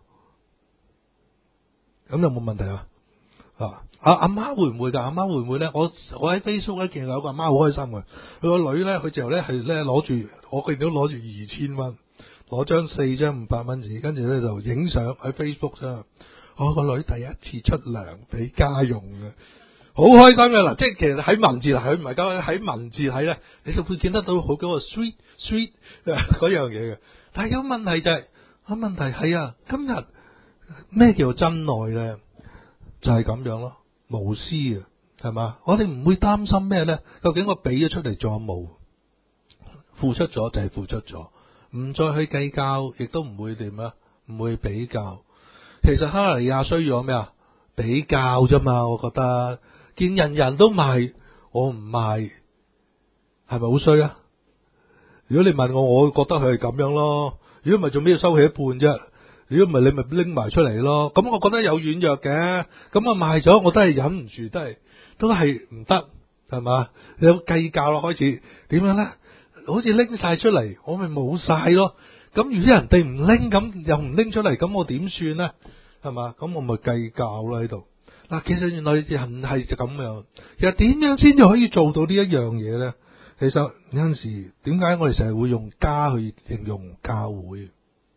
Speaker 1: 咁有冇問題啊？阿媽會唔會噶？阿媽會唔會咧？我喺 Facebook 咧見到有個阿媽好開心嘅，佢個女咧，佢之後咧係咧攞住，我見到攞住2000蚊。攞張4張500蚊紙，跟住咧就影相喺 Facebook 上。我個女第一次出糧俾家用嘅，好開心嘅。嗱，即係其實喺文字嗱，佢唔係咁喺文字睇咧，你就會見得到好嗰個 sweet 嗰樣嘢嘅。但係有問題就係，問題係啊，今日咩叫真愛咧？就係咁樣咯，無私啊，係嘛？我哋唔會擔心咩咧？究竟我俾咗出嚟仲有冇？付出咗就係付出咗。唔再去計較，亦都唔會點啊？唔會比較。其實哈拿尼亞需要咩啊？比較啫嘛。我覺得見人人都賣，我唔賣，係咪好衰啊？如果你問我，我會覺得佢係咁樣咯。如果唔係，做咩要收起一半啫？如果唔係，你咪拎埋出嚟咯。咁我覺得有軟弱嘅，咁啊賣咗，我都係忍唔住，都係唔得，係嘛？有計較咯，開始點樣咧？好似拎晒出嚟，我咪冇晒咯。咁如果人哋唔拎，咁又唔拎出嚟，咁我點算呢？係嘛？咁我咪計較啦喺度。嗱，其實原來人係就咁樣。其實點樣先至可以做到呢一樣嘢呢？其實有陣時，點解我哋成日會用家去形容教會？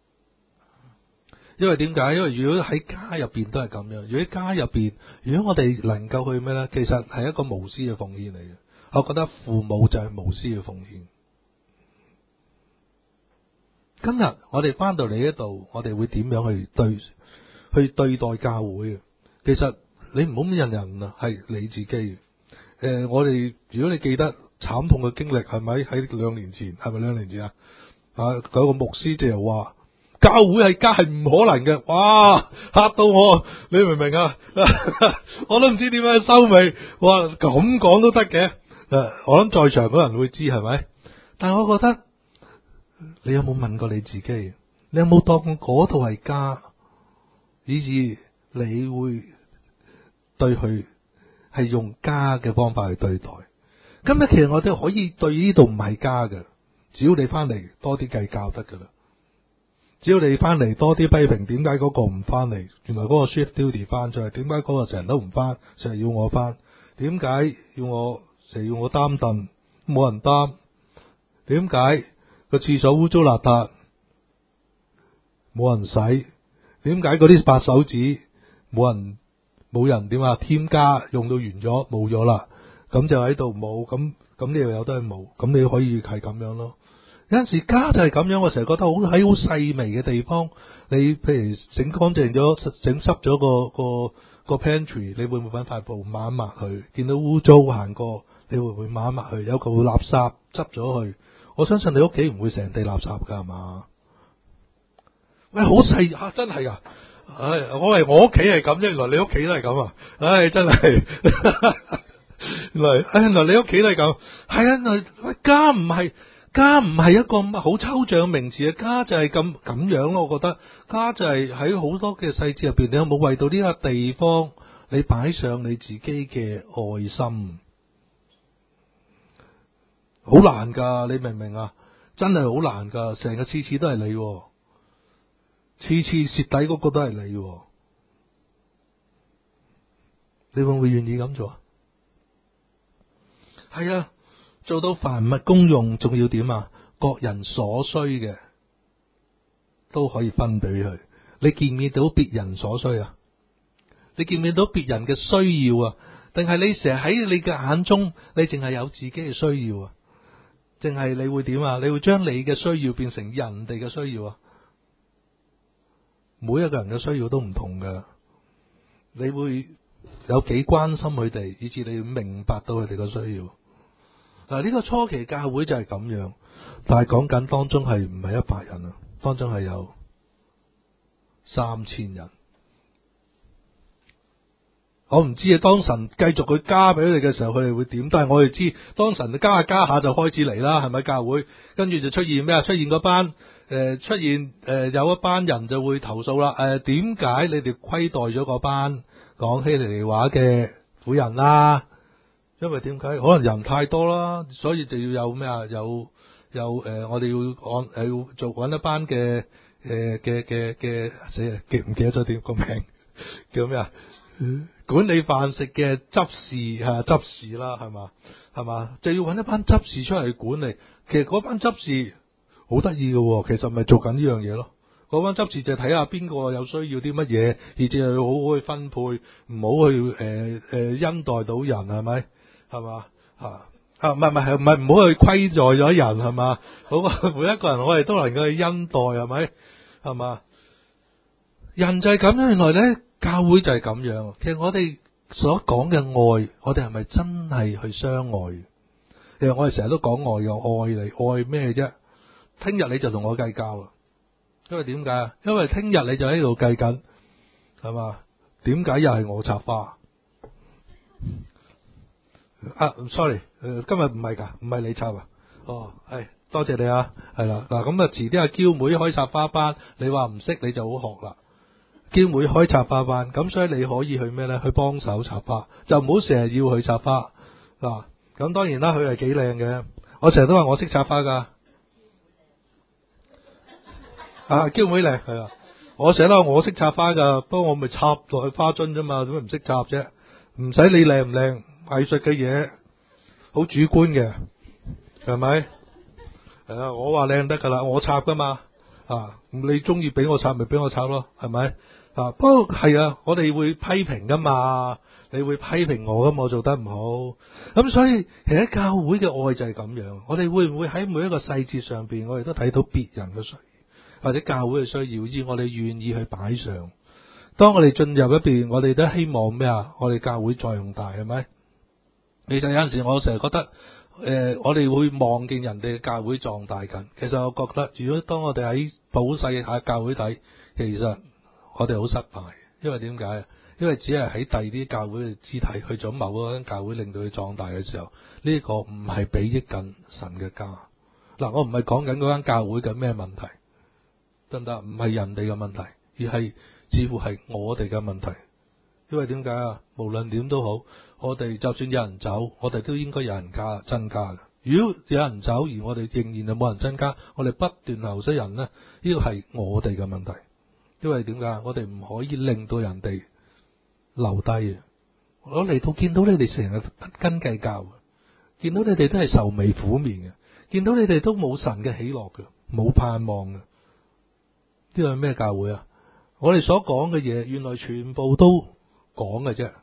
Speaker 1: 因為點解？因為如果喺家入邊都係咁樣。如果喺家入邊，如果我哋能夠去咩呢？其實係一個無私嘅奉獻嚟嘅。我覺得父母就係無私嘅奉獻。今日我哋翻到嚟呢度，我哋會點樣去對待教會？其實你唔好咁認人啊，係你自己。我哋如果你記得慘痛嘅經歷，係咪喺2年前？係咪2年前啊？嗰個牧師就話教會係家係唔可能嘅。哇，嚇到我，你明唔明啊？我都唔知點樣收尾。哇，咁講都得嘅。我諗在場嗰人會知係咪？但係我覺得你有冇問過你自己？你有冇當嗰度係家，以至你會對佢係用家嘅方法去對待？今日其實我哋可以對呢度唔係家嘅，只要你翻嚟多啲計較得噶啦。只要你翻嚟多啲批評，點解嗰個唔翻嚟？原來嗰個 shift duty 翻出嚟，點解嗰個成日都唔翻？成日要我翻？點解要我成日要我擔凳？冇人擔？點解個廁所污糟邋遢？冇人洗？點解嗰啲白手指冇人點啊？添加用到完咗冇咗啦，咁就喺度冇，咁你又有得去冇，咁你可以係咁樣咯。有陣時家就係咁樣，我成日覺得喺好細微嘅地方，你譬如整乾淨咗、整濕咗個 pantry， 你會唔會揾塊布抹一抹佢？見到污糟行過，你會唔會抹一抹佢？有個垃圾執咗佢，我相信你屋企唔會成地垃圾噶係嘛？喂，好細啊，真係噶！唉，我屋企係咁啫，原來你屋企都係咁啊！唉，真係，原來你屋企都係咁。係啊，原來家唔係一個好抽象嘅名詞啊，家就係咁樣咯。我覺得家就係喺好多嘅細節入邊，你有冇為到呢個地方，你擺上你自己嘅愛心？好難噶，你明唔明啊？真係好難噶，成個次次都係你，次次蝕底嗰個都係你，你會唔會願意咁做啊？係啊。做到凡物公用，仲要點啊？各人所需嘅都可以分俾佢。你見唔見到別人所需啊？你見唔見到別人嘅需要啊？定係你成日喺你嘅眼中，你淨係有自己嘅需要啊？定係你會點啊？你會將你嘅需要變成人哋嘅需要啊？每一個人嘅需要都唔同噶，你會有幾關心佢哋，以至你明白到佢哋嘅需要。嗱，呢個初期教會就係咁樣，但係講緊當中係唔係100人啊？當中係有3000人。我唔知啊，當神繼續佢加俾佢哋嘅時候，佢哋會點？但係我哋知，當神加下就開始嚟啦，係咪教會？跟住就出現咩啊？出現嗰班有一班人就會投訴啦。點解你哋虧待咗嗰班講希利尼話嘅婦人啦？因為點解？可能人太多啦，所以就要有咩啊？我哋要揾一班嘅死記唔記得咗點個名叫咩啊？管理飯食嘅執事啦，係嘛？就要揾一班執事出嚟管理。其實嗰班執事好得意嘅，其實咪做緊呢樣嘢咯。嗰班執事就睇下邊個有需要啲乜嘢，而且係好好去分配，唔好去恩待到人，係咪？係嘛？唔係唔好去虧待咗人，係嘛？好，每一個人我哋都能夠去恩待，係咪？係嘛？人就係咁樣，原來咧教會就係咁樣。其實我哋所講嘅愛，我哋係咪真係去相愛？其實我哋成日都講愛嘅，愛嚟愛咩啫？聽日你就同我計較啦，因為點解啊？因為聽日你就喺度計緊，係嘛？點解又係我插花？sorry， 今日唔係噶，唔係你插啊。哦，係多謝你啊，係啦嗱，咁啊遲啲阿嬌妹開插花班，你話唔識你就好學啦。嬌妹開插花班，咁所以你可以去咩咧？去幫手插花，就唔好成日要去插花嗱。咁當然啦，佢係幾靚嘅，我成日都話我識插花噶。嬌妹靚係啊，我成日都話我識插花噶，不過我咪插落去花樽啫嘛，點解唔識插啫？唔使你靚唔靚，藝術嘅嘢好主觀嘅，係咪？係啊，我話靚得噶啦，我插噶嘛你中意俾我插咪俾我插咯，係咪？不過係啊，我哋會批評噶嘛，你會批評我噶嘛，我做得唔好，咁所以其實教會嘅愛就係咁樣，我哋會唔會喺每一個細節上邊，我哋都睇到別人嘅需要，或者教會嘅需要，以致我哋願意去擺上。當我哋進入一邊，我哋都希望咩啊？我哋教會作用大，係咪？其實有陣時我成日覺得我哋會望見人哋嘅教會壯大緊。其實我覺得，如果當我哋喺普世下教會睇，其實我哋好失敗。因為點解？因為只係喺第二啲教會嘅肢體去咗某嗰間教會，令到佢壯大嘅時候，呢個唔係裨益緊神嘅家。嗱，我唔係講緊嗰間教會嘅咩問題，得唔得？唔係人哋嘅問題，而係似乎係我哋嘅問題。因為點解啊？無論點都好，我哋就算有人走，我哋都應該有人增加嘅。如果有人走而我哋仍然就冇人增加，我哋不斷流失人呢，呢個係我哋嘅問題。因為點解？我哋唔可以令到人哋留低嘅。我嚟到見到你哋成日不斤計較嘅，見到你哋都係愁眉苦面嘅，見到你哋都冇神嘅喜樂嘅，冇盼望嘅。呢個係咩教會啊？我哋所講嘅嘢，原來全部都講嘅啫。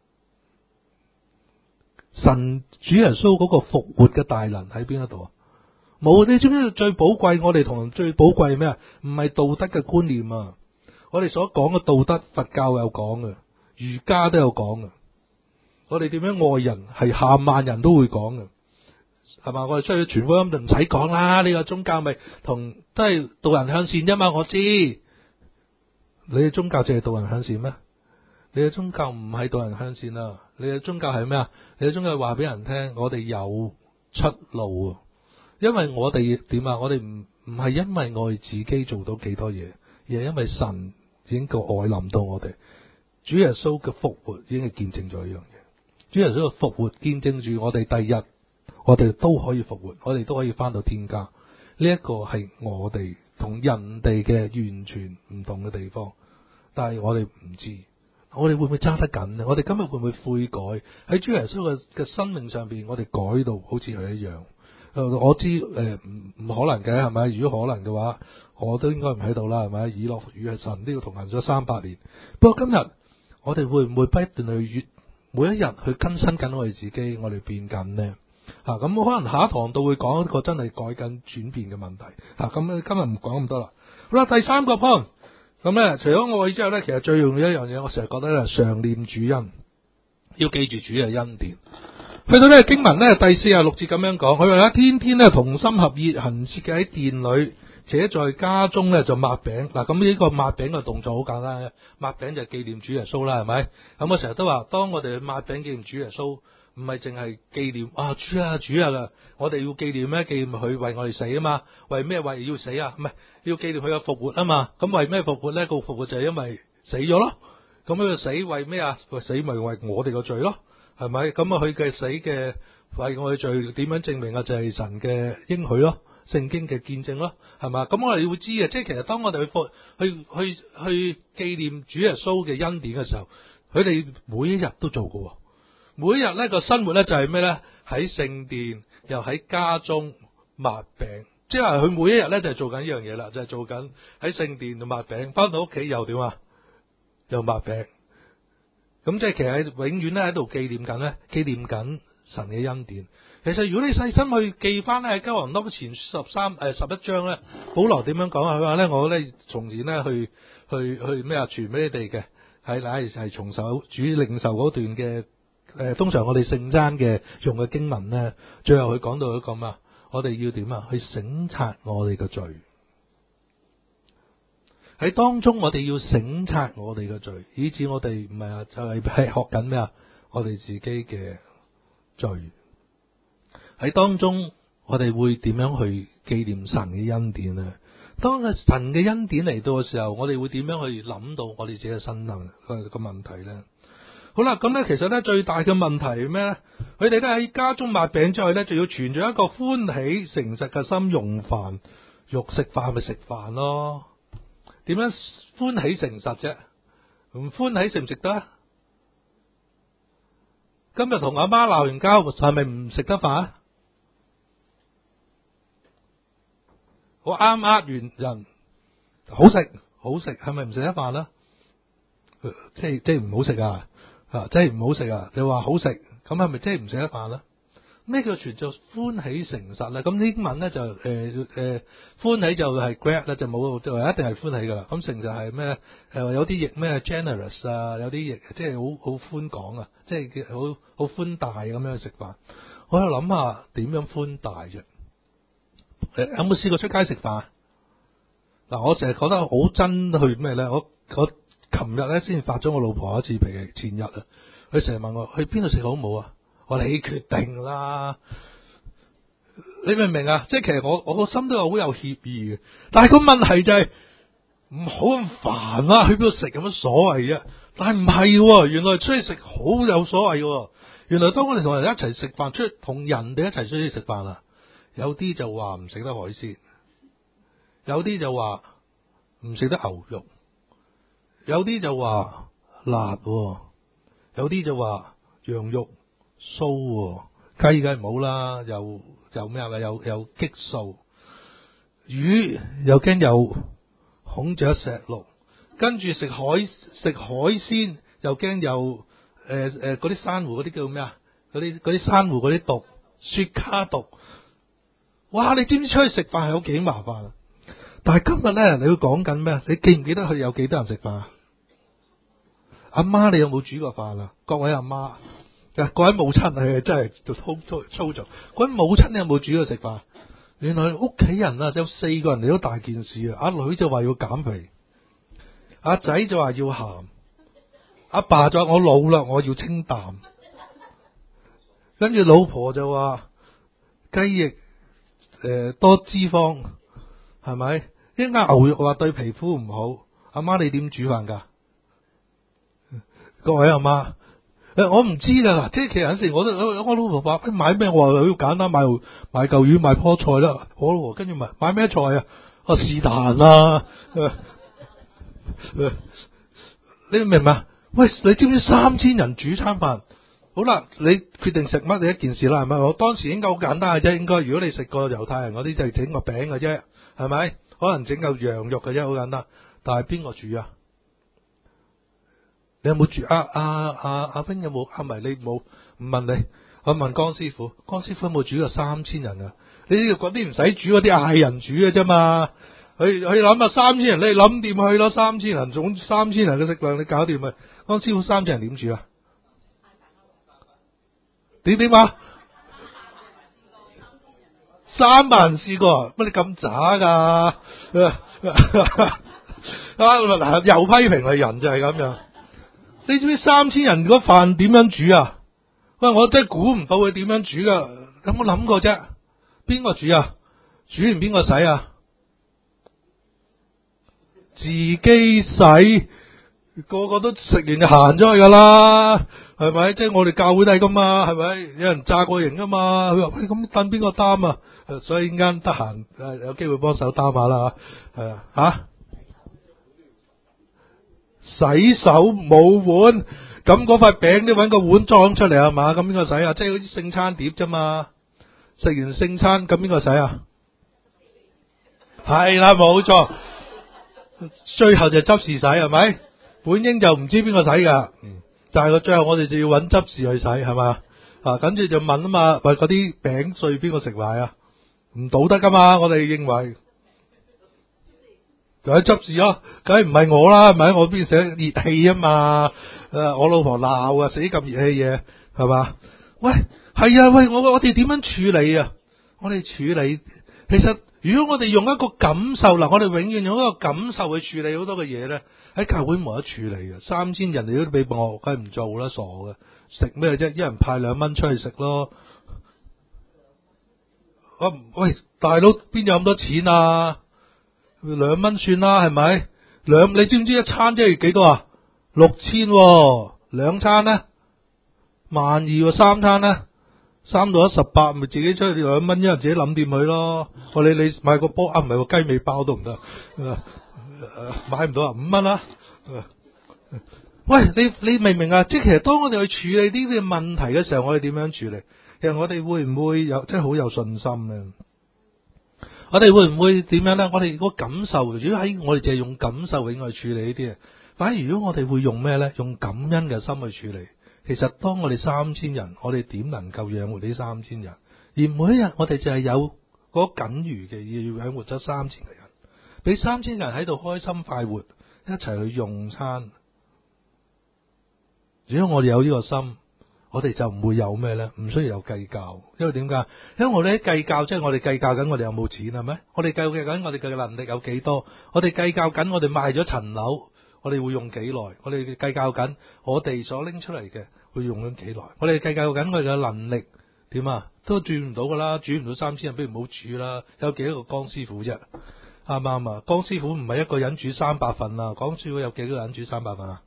Speaker 1: 神主耶穌嗰個復活嘅大能喺邊一度啊？冇。你知唔知最寶貴？我哋同人最寶貴係咩啊？唔係道德嘅觀念啊！我哋所講嘅道德，佛教有講嘅，儒家都有講嘅。我哋點樣愛人，係下萬人都會講嘅，係嘛？我哋出去傳福音就唔使講啦。呢個宗教咪同都係導人向善啫嘛。我知你嘅宗教淨係導人向善咩？你嘅宗教唔係導人向善啊！你嘅宗教係咩啊？你嘅宗教話俾人聽，我哋有出路啊！因為我哋點啊？我哋唔係因為我哋自己做到幾多嘢，而係因為神已經個愛臨到我哋。主耶穌嘅復活已經係見證咗一樣嘢。主耶穌嘅復活見證住我哋第日，我哋都可以復活，我哋都可以翻到天家。呢一個係我哋同人哋嘅完全唔同嘅地方，但係我哋唔知。我哋會唔會揸得緊咧？我哋今日會唔會悔改喺主耶穌嘅生命上邊？我哋改到好似佢一樣。我知唔可能嘅係咪？如果可能嘅話，我都應該唔喺度啦，係咪？以諾與係神都要同行咗300年。不過今日我哋會唔會不斷去每一日去更新緊我哋自己，我哋變緊呢？咁可能下一堂度會講一個真係改緊轉變嘅問題。咁今日唔講咁多啦。好啦，第3個 point。咁咧，除咗愛之後咧，其實最重要一樣嘢，我成日覺得咧，常念主恩，要記住主嘅恩典。去到呢經文咧第46節咁樣講，佢話咧天天咧同心合意恆切嘅喺殿裏，且在家中咧就擘餅。嗱，咁呢個擘餅嘅動作好簡單嘅，擘餅就係紀念主耶穌啦，係咪？咁我成日都話，當我哋去擘餅紀念主耶穌，唔係淨係紀念主啊，我哋要紀念咩？紀念佢為我哋死啊嘛。為咩為要死啊？唔係要紀念佢嘅復活啊嘛。咁為咩復活咧？個復活就係因為死咗咯。咁佢死為咩啊？佢死咪為我哋個罪咯，係咪？咁佢嘅死嘅為我哋罪點樣證明啊？就係神嘅應許咯，聖經嘅見證咯，係嘛？咁我哋會知嘅，即係其實當我哋去紀念主耶穌嘅恩典嘅時候，佢哋每一日都做嘅。每一日咧個生活咧就係咩咧？喺聖殿又喺家中擘餅，即係佢每一日咧就係做緊呢樣嘢啦，就係做緊喺聖殿度擘餅，翻到屋企又點啊？又擘餅。咁即係其實永遠咧喺度紀念緊咧，紀念緊神嘅恩典。其實如果你細心去記翻咧喺哥林多前11章咧，保羅點樣講啊？佢話咧我咧從前咧去咩啊傳俾你哋嘅係從受主領受嗰段嘅。通常我哋聖餐嘅用嘅經文咧，最後佢講到一個咩啊？我哋要點啊？去省察我哋嘅罪。喺當中我哋要省察我哋嘅罪，以致我哋唔係啊，就係學緊咩啊？我哋自己嘅罪。喺當中我哋會點樣去紀念神嘅恩典咧？當神嘅恩典嚟到嘅時候，我哋會點樣去諗到我哋自己嘅身份個問題咧？好啦，咁咧其實咧最大嘅問題係咩咧？佢哋咧喺家中擘餅之外咧，就要存住一個歡喜誠實嘅心用飯，肉食飯咪食飯咯。點樣歡喜誠實啫？唔歡喜食唔食得？今日同阿媽鬧完交，係咪唔食得飯？我啱呃完人，好食，係咪唔食得飯啦？即係唔好食啊！即係唔好食啊！你話好食，咁係咪即係唔食得飯啦？咩叫存著歡喜誠實咧？咁英文咧就歡喜就係 glad 咧，就冇就一定係歡喜噶啦。咁誠實係咩咧？有啲譯咩 generous 啊，有啲譯即係好寬廣啊，即係好寬大咁樣去食飯。 我又諗下點樣寬大啫？有冇試過出街食飯？嗱，我成日覺得好憎去咩咧？我琴日咧先發咗我老婆一次脾氣，前日啊，佢成日問我去邊度食好唔好啊？我話你決定啦，你明唔明啊？即係其實我個心都係好有歉意嘅，但係個問題就係唔好咁煩啦，去邊度食有乜所謂啫？但係唔係，原來出去食好有所謂嘅。原來當我哋同人一齊食飯，出去同人哋一齊出去食飯啦，有啲就話唔食得海鮮，有啲就話唔食得牛肉，有啲就話辣，有啲就話羊肉酥，雞梗係唔好啦，又咩啊？又激素，魚又驚有孔雀石綠，跟住食海鮮又驚有嗰啲珊瑚嗰啲叫咩啊？嗰啲珊瑚嗰啲毒，雪茄毒。哇！你知唔知出去食飯係有幾麻煩啊？但係今日咧，你會講緊咩？你記唔記得佢有幾多人食飯？阿媽，你有冇煮過飯啊？各位阿媽，各位母親係真係粗俗。各位母親，你有冇煮過食飯？原來屋企人啊，有4個人嚟都大件事啊！阿女就話要減肥，阿仔就話要鹹，阿爸就話我老啦，我要清淡。跟住老婆就話雞翼多脂肪，係咪？一啱牛肉話對皮膚唔好。阿媽你點煮飯㗎？各位阿媽，我唔知㗎，即係其實有時我老婆話買咩，我話要簡單買嚿魚買棵菜啦。我老婆跟住問買咩菜啊？我是但啦。你明唔明啊？喂，你知唔知3000人煮餐飯？好啦，你決定食乜你一件事啦，係咪？我當時應該好簡單嘅啫，應該如果你食過猶太人嗰啲就係整個餅嘅啫，係咪？可能整嚿羊肉嘅啫，好簡單。但係邊個煮啊？你有冇煮？阿斌有冇？咪你冇？唔問你，我問江師傅。江師傅有冇煮過3000人啊？你嗰啲唔使煮，嗰啲嗌人煮嘅啫嘛。佢諗下3000人，你諗掂去咯。3000人總3000人嘅食量，你搞掂咪？江師傅3000人點煮啊？點啊？300人試過，乜你咁渣噶？嗱，又批評係人就係咁樣。你知唔知3000人嗰飯點樣煮啊？喂，我真係估唔到佢點樣煮噶。有冇諗過啫？邊個煮啊？煮完邊個洗啊？自己洗。個個都食完就行咗去噶啦，係咪？即係我哋教會都係噶嘛，係咪？有人炸過營噶嘛？佢話喂，咁等邊個擔啊？所以陣間得閒有機會幫手擔下啦吓，係啊吓。洗手冇碗，咁嗰塊餅都搵個碗裝出嚟係嘛？咁邊個洗啊？即係好似聖餐碟啫嘛。食完聖餐咁邊個洗啊？係啦，冇錯。最後就執事洗係咪？本應就唔知邊個洗噶，但係個最後我哋就要揾執事去洗，係嘛？跟住就問啊嘛，喂，嗰啲餅碎邊個食埋啊？唔倒得噶嘛，我哋認為，就係執事咯，梗係唔係我啦，係咪？我邊寫熱氣啊嘛，我老婆鬧啊，死咁熱氣嘢，係嘛？喂，係啊，喂，我哋點樣處理啊？我哋處理，其實如果我哋用一個感受嗱，我哋永遠用一個感受去處理好多嘅嘢咧。喺教會冇得處理嘅，3000人你都俾我，梗係唔做啦，傻嘅，食咩啫？一人派2蚊出去食咯。喂，大佬邊有咁多錢啊？2蚊算啦，係咪？你知唔知一餐即係幾多啊？6000，兩餐呢？12000，三餐呢？3到18，咪自己出去2蚊，一人自己諗掂佢咯。我你買個波唔係個雞尾包都唔得。買唔到啊，5蚊啦。喂，你明唔明啊？即係其實當我哋去處理呢啲問題嘅時候，我哋點樣處理？其實我哋會唔會有即係好有信心咧？我哋會唔會點樣咧？我哋個感受，如果喺我哋淨係用感受永去處理呢啲嘢，反而如果我哋會用咩咧？用感恩嘅心去處理。其實當我哋3000人，我哋點能夠養活呢3000人？而每一日我哋就係有嗰僅餘嘅要養活咗3000個人。俾3000人喺度開心快活，一齊去用餐。如果我哋有呢個心， 我哋就唔會有咩咧？唔需要有計較，因為點解？因為我哋喺計較，即係我哋計較緊我哋有冇錢係咪？我哋計較緊我哋嘅能力有幾多？我哋計較緊我哋賣咗層樓，我哋會用幾耐？我哋計較緊我哋所拎出嚟嘅會用緊幾耐？我哋計較緊我哋嘅能力點啊？都煮唔到噶啦，煮唔到3000人，不如唔好煮啦。有幾多個江師傅啫？啱唔啱啊？江師傅唔係一個人煮300份啊！江師傅有幾多個人煮300份啊？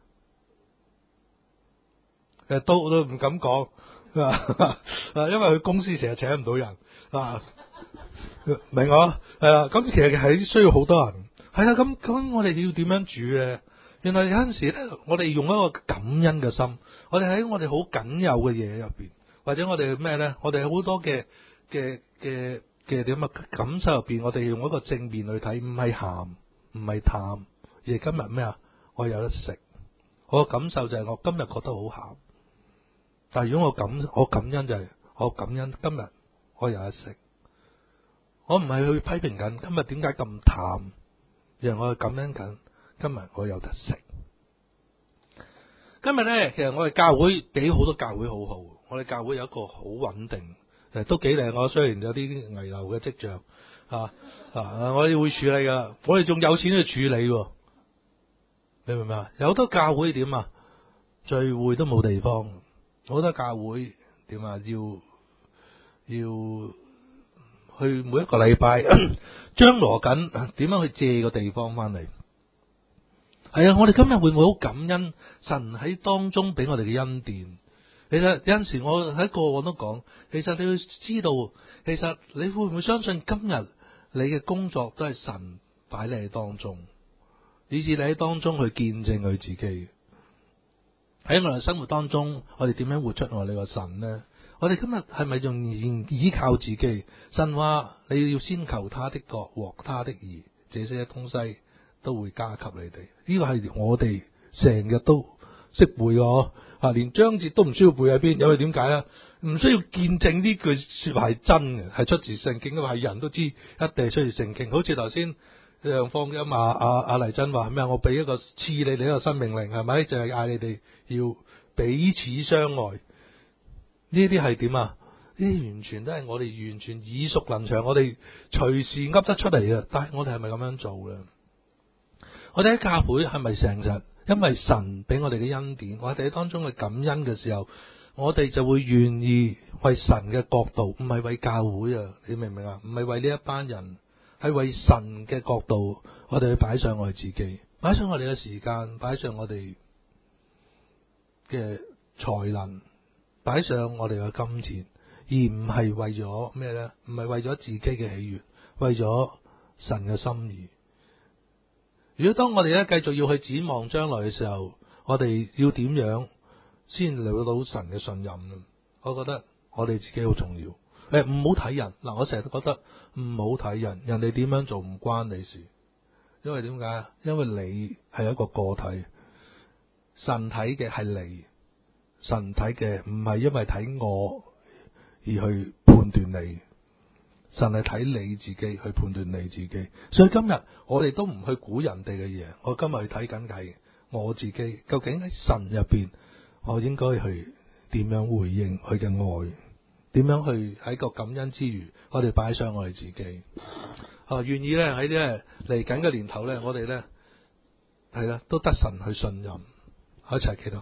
Speaker 1: 都唔敢講，因為佢公司成日請唔到人啊，明我係啦。咁其實係需要好多人，係啦。咁我哋要點樣煮咧？原來有陣時咧，我哋用一個感恩嘅心，我哋喺我哋好僅有嘅嘢入邊，或者我哋咩咧？我哋好多嘅點啊感受入邊，我哋用一個正面去睇，唔係鹹，唔係淡，而係今日咩啊？我有得食，我嘅感受就係我今日覺得好鹹。但係如果我感恩就係我感恩今日我有得食，我唔係去批評緊今日點解咁淡，而係我去感恩緊今日我有得食。今日咧，其實我哋教會比好多教會好好，我哋教會有一個好穩定，都幾靚。我雖然有啲危樓嘅跡象，我哋會處理噶，我哋仲有錢去處理，你明唔明啊？有好多教會點啊？聚會都冇地方。好多教會點啊？要去每一個禮拜張羅緊點樣去借個地方翻嚟。係啊，我哋今日會唔會好感恩神喺當中俾我哋嘅恩典？其實有陣時我喺過往都講，其實你要知道，其實你會唔會相信今日你嘅工作都係神擺你喺當中，以至你喺當中去見證佢自己。喺我哋生活當中，我哋點樣活出我哋個神呢？我哋今日係咪仲依靠自己？神話你要先求他的國和他的義，這些東西都會加給你哋。呢個係我哋成日都識背嘅，連章節都唔需要背喺邊，因為點解咧？唔需要見證呢句說話係真嘅，係出自聖經，因為係人都知一定係出自聖經。好似頭先放音阿黎真話咩？我俾一個賜你哋一個新命令，係咪？就係嗌你哋要彼此相愛。呢啲係點啊？呢啲完全都係我哋完全耳熟能詳，我哋隨時噏得出嚟嘅。但係我哋係咪咁樣做咧？我哋喺教會係咪成日因為神俾我哋嘅恩典，我哋喺當中嘅感恩嘅時候，我哋就會願意為神嘅國度，唔係為教會啊？你明唔明啊？唔係為呢一班人。係為神嘅角度，我哋去擺上我哋自己，擺上我哋嘅時間，擺上我哋嘅才能，擺上我哋嘅金錢，而唔係為咗咩咧？唔係為咗自己嘅喜悅，為咗神嘅心意。如果當我哋咧繼續要去展望將來嘅時候，我哋要點樣先攞到神嘅信任呢？我覺得我哋自己好重要。唔好睇人嗱，我成日都覺得唔好睇人，人哋點樣做唔關你事，因為點解？因為你係一個個體，神睇嘅係你，神睇嘅唔係因為睇我而去判斷你，神係睇你自己去判斷你自己。所以今日我哋都唔去估人哋嘅嘢，我今日去睇緊係我自己，究竟喺神入邊，我應該去點樣回應佢嘅愛。點樣去喺個感恩之餘，我哋擺上我哋自己，願意咧喺啲嚟緊嘅年頭咧，我哋咧係啦，都得神去信任，一齊祈禱。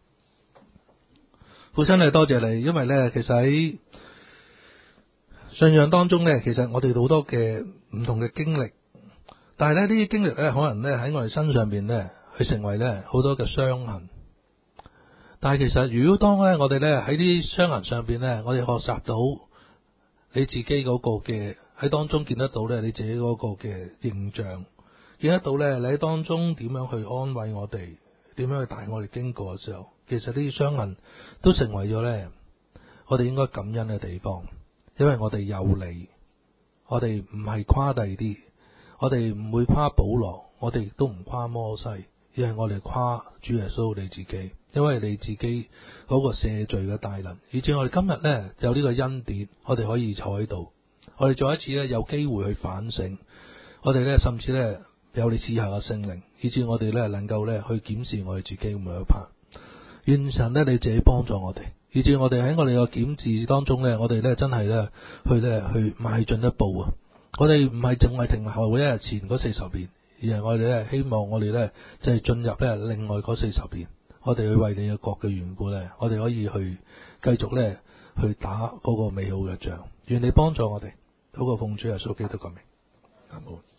Speaker 1: 父親，你多謝你，因為咧，其實喺信仰當中咧，其實我哋好多嘅唔同嘅經歷，但係咧呢啲經歷咧，可能咧喺我哋身上邊咧，去成為咧好多嘅傷痕。但係其實，如果當咧我哋咧喺啲傷痕上邊咧，我哋學習到你自己嗰個嘅喺當中見得到咧你自己嗰個嘅形象，見得到咧你喺當中點樣去安慰我哋，點樣去帶我哋經過嘅時候，其實呢啲傷痕都成為咗咧我哋應該感恩嘅地方，因為我哋有你，我哋唔係誇第啲，我哋唔會誇保羅，我哋亦都唔誇摩西，而係我哋誇主耶穌你自己。因為你自己嗰個赦罪嘅大能，以至我哋今日咧有呢個恩典，我哋可以坐喺度，我哋再一次咧有機會去反省，我哋咧甚至咧有你賜下嘅聖靈，以至我哋咧能夠咧去檢視我哋自己每一 part。願神咧你自己幫助我哋， 以至我哋喺我哋個檢視當中咧，我哋咧真係咧去邁進一步啊！我哋唔係淨係停留一日前嗰40年，而係我哋咧希望我哋咧就係進入咧另外嗰40年，我哋去為你嘅國嘅緣故咧，我哋可以去繼續咧去打嗰個美好嘅仗。願你幫助我哋，禱告奉主耶穌基督嘅名，阿門。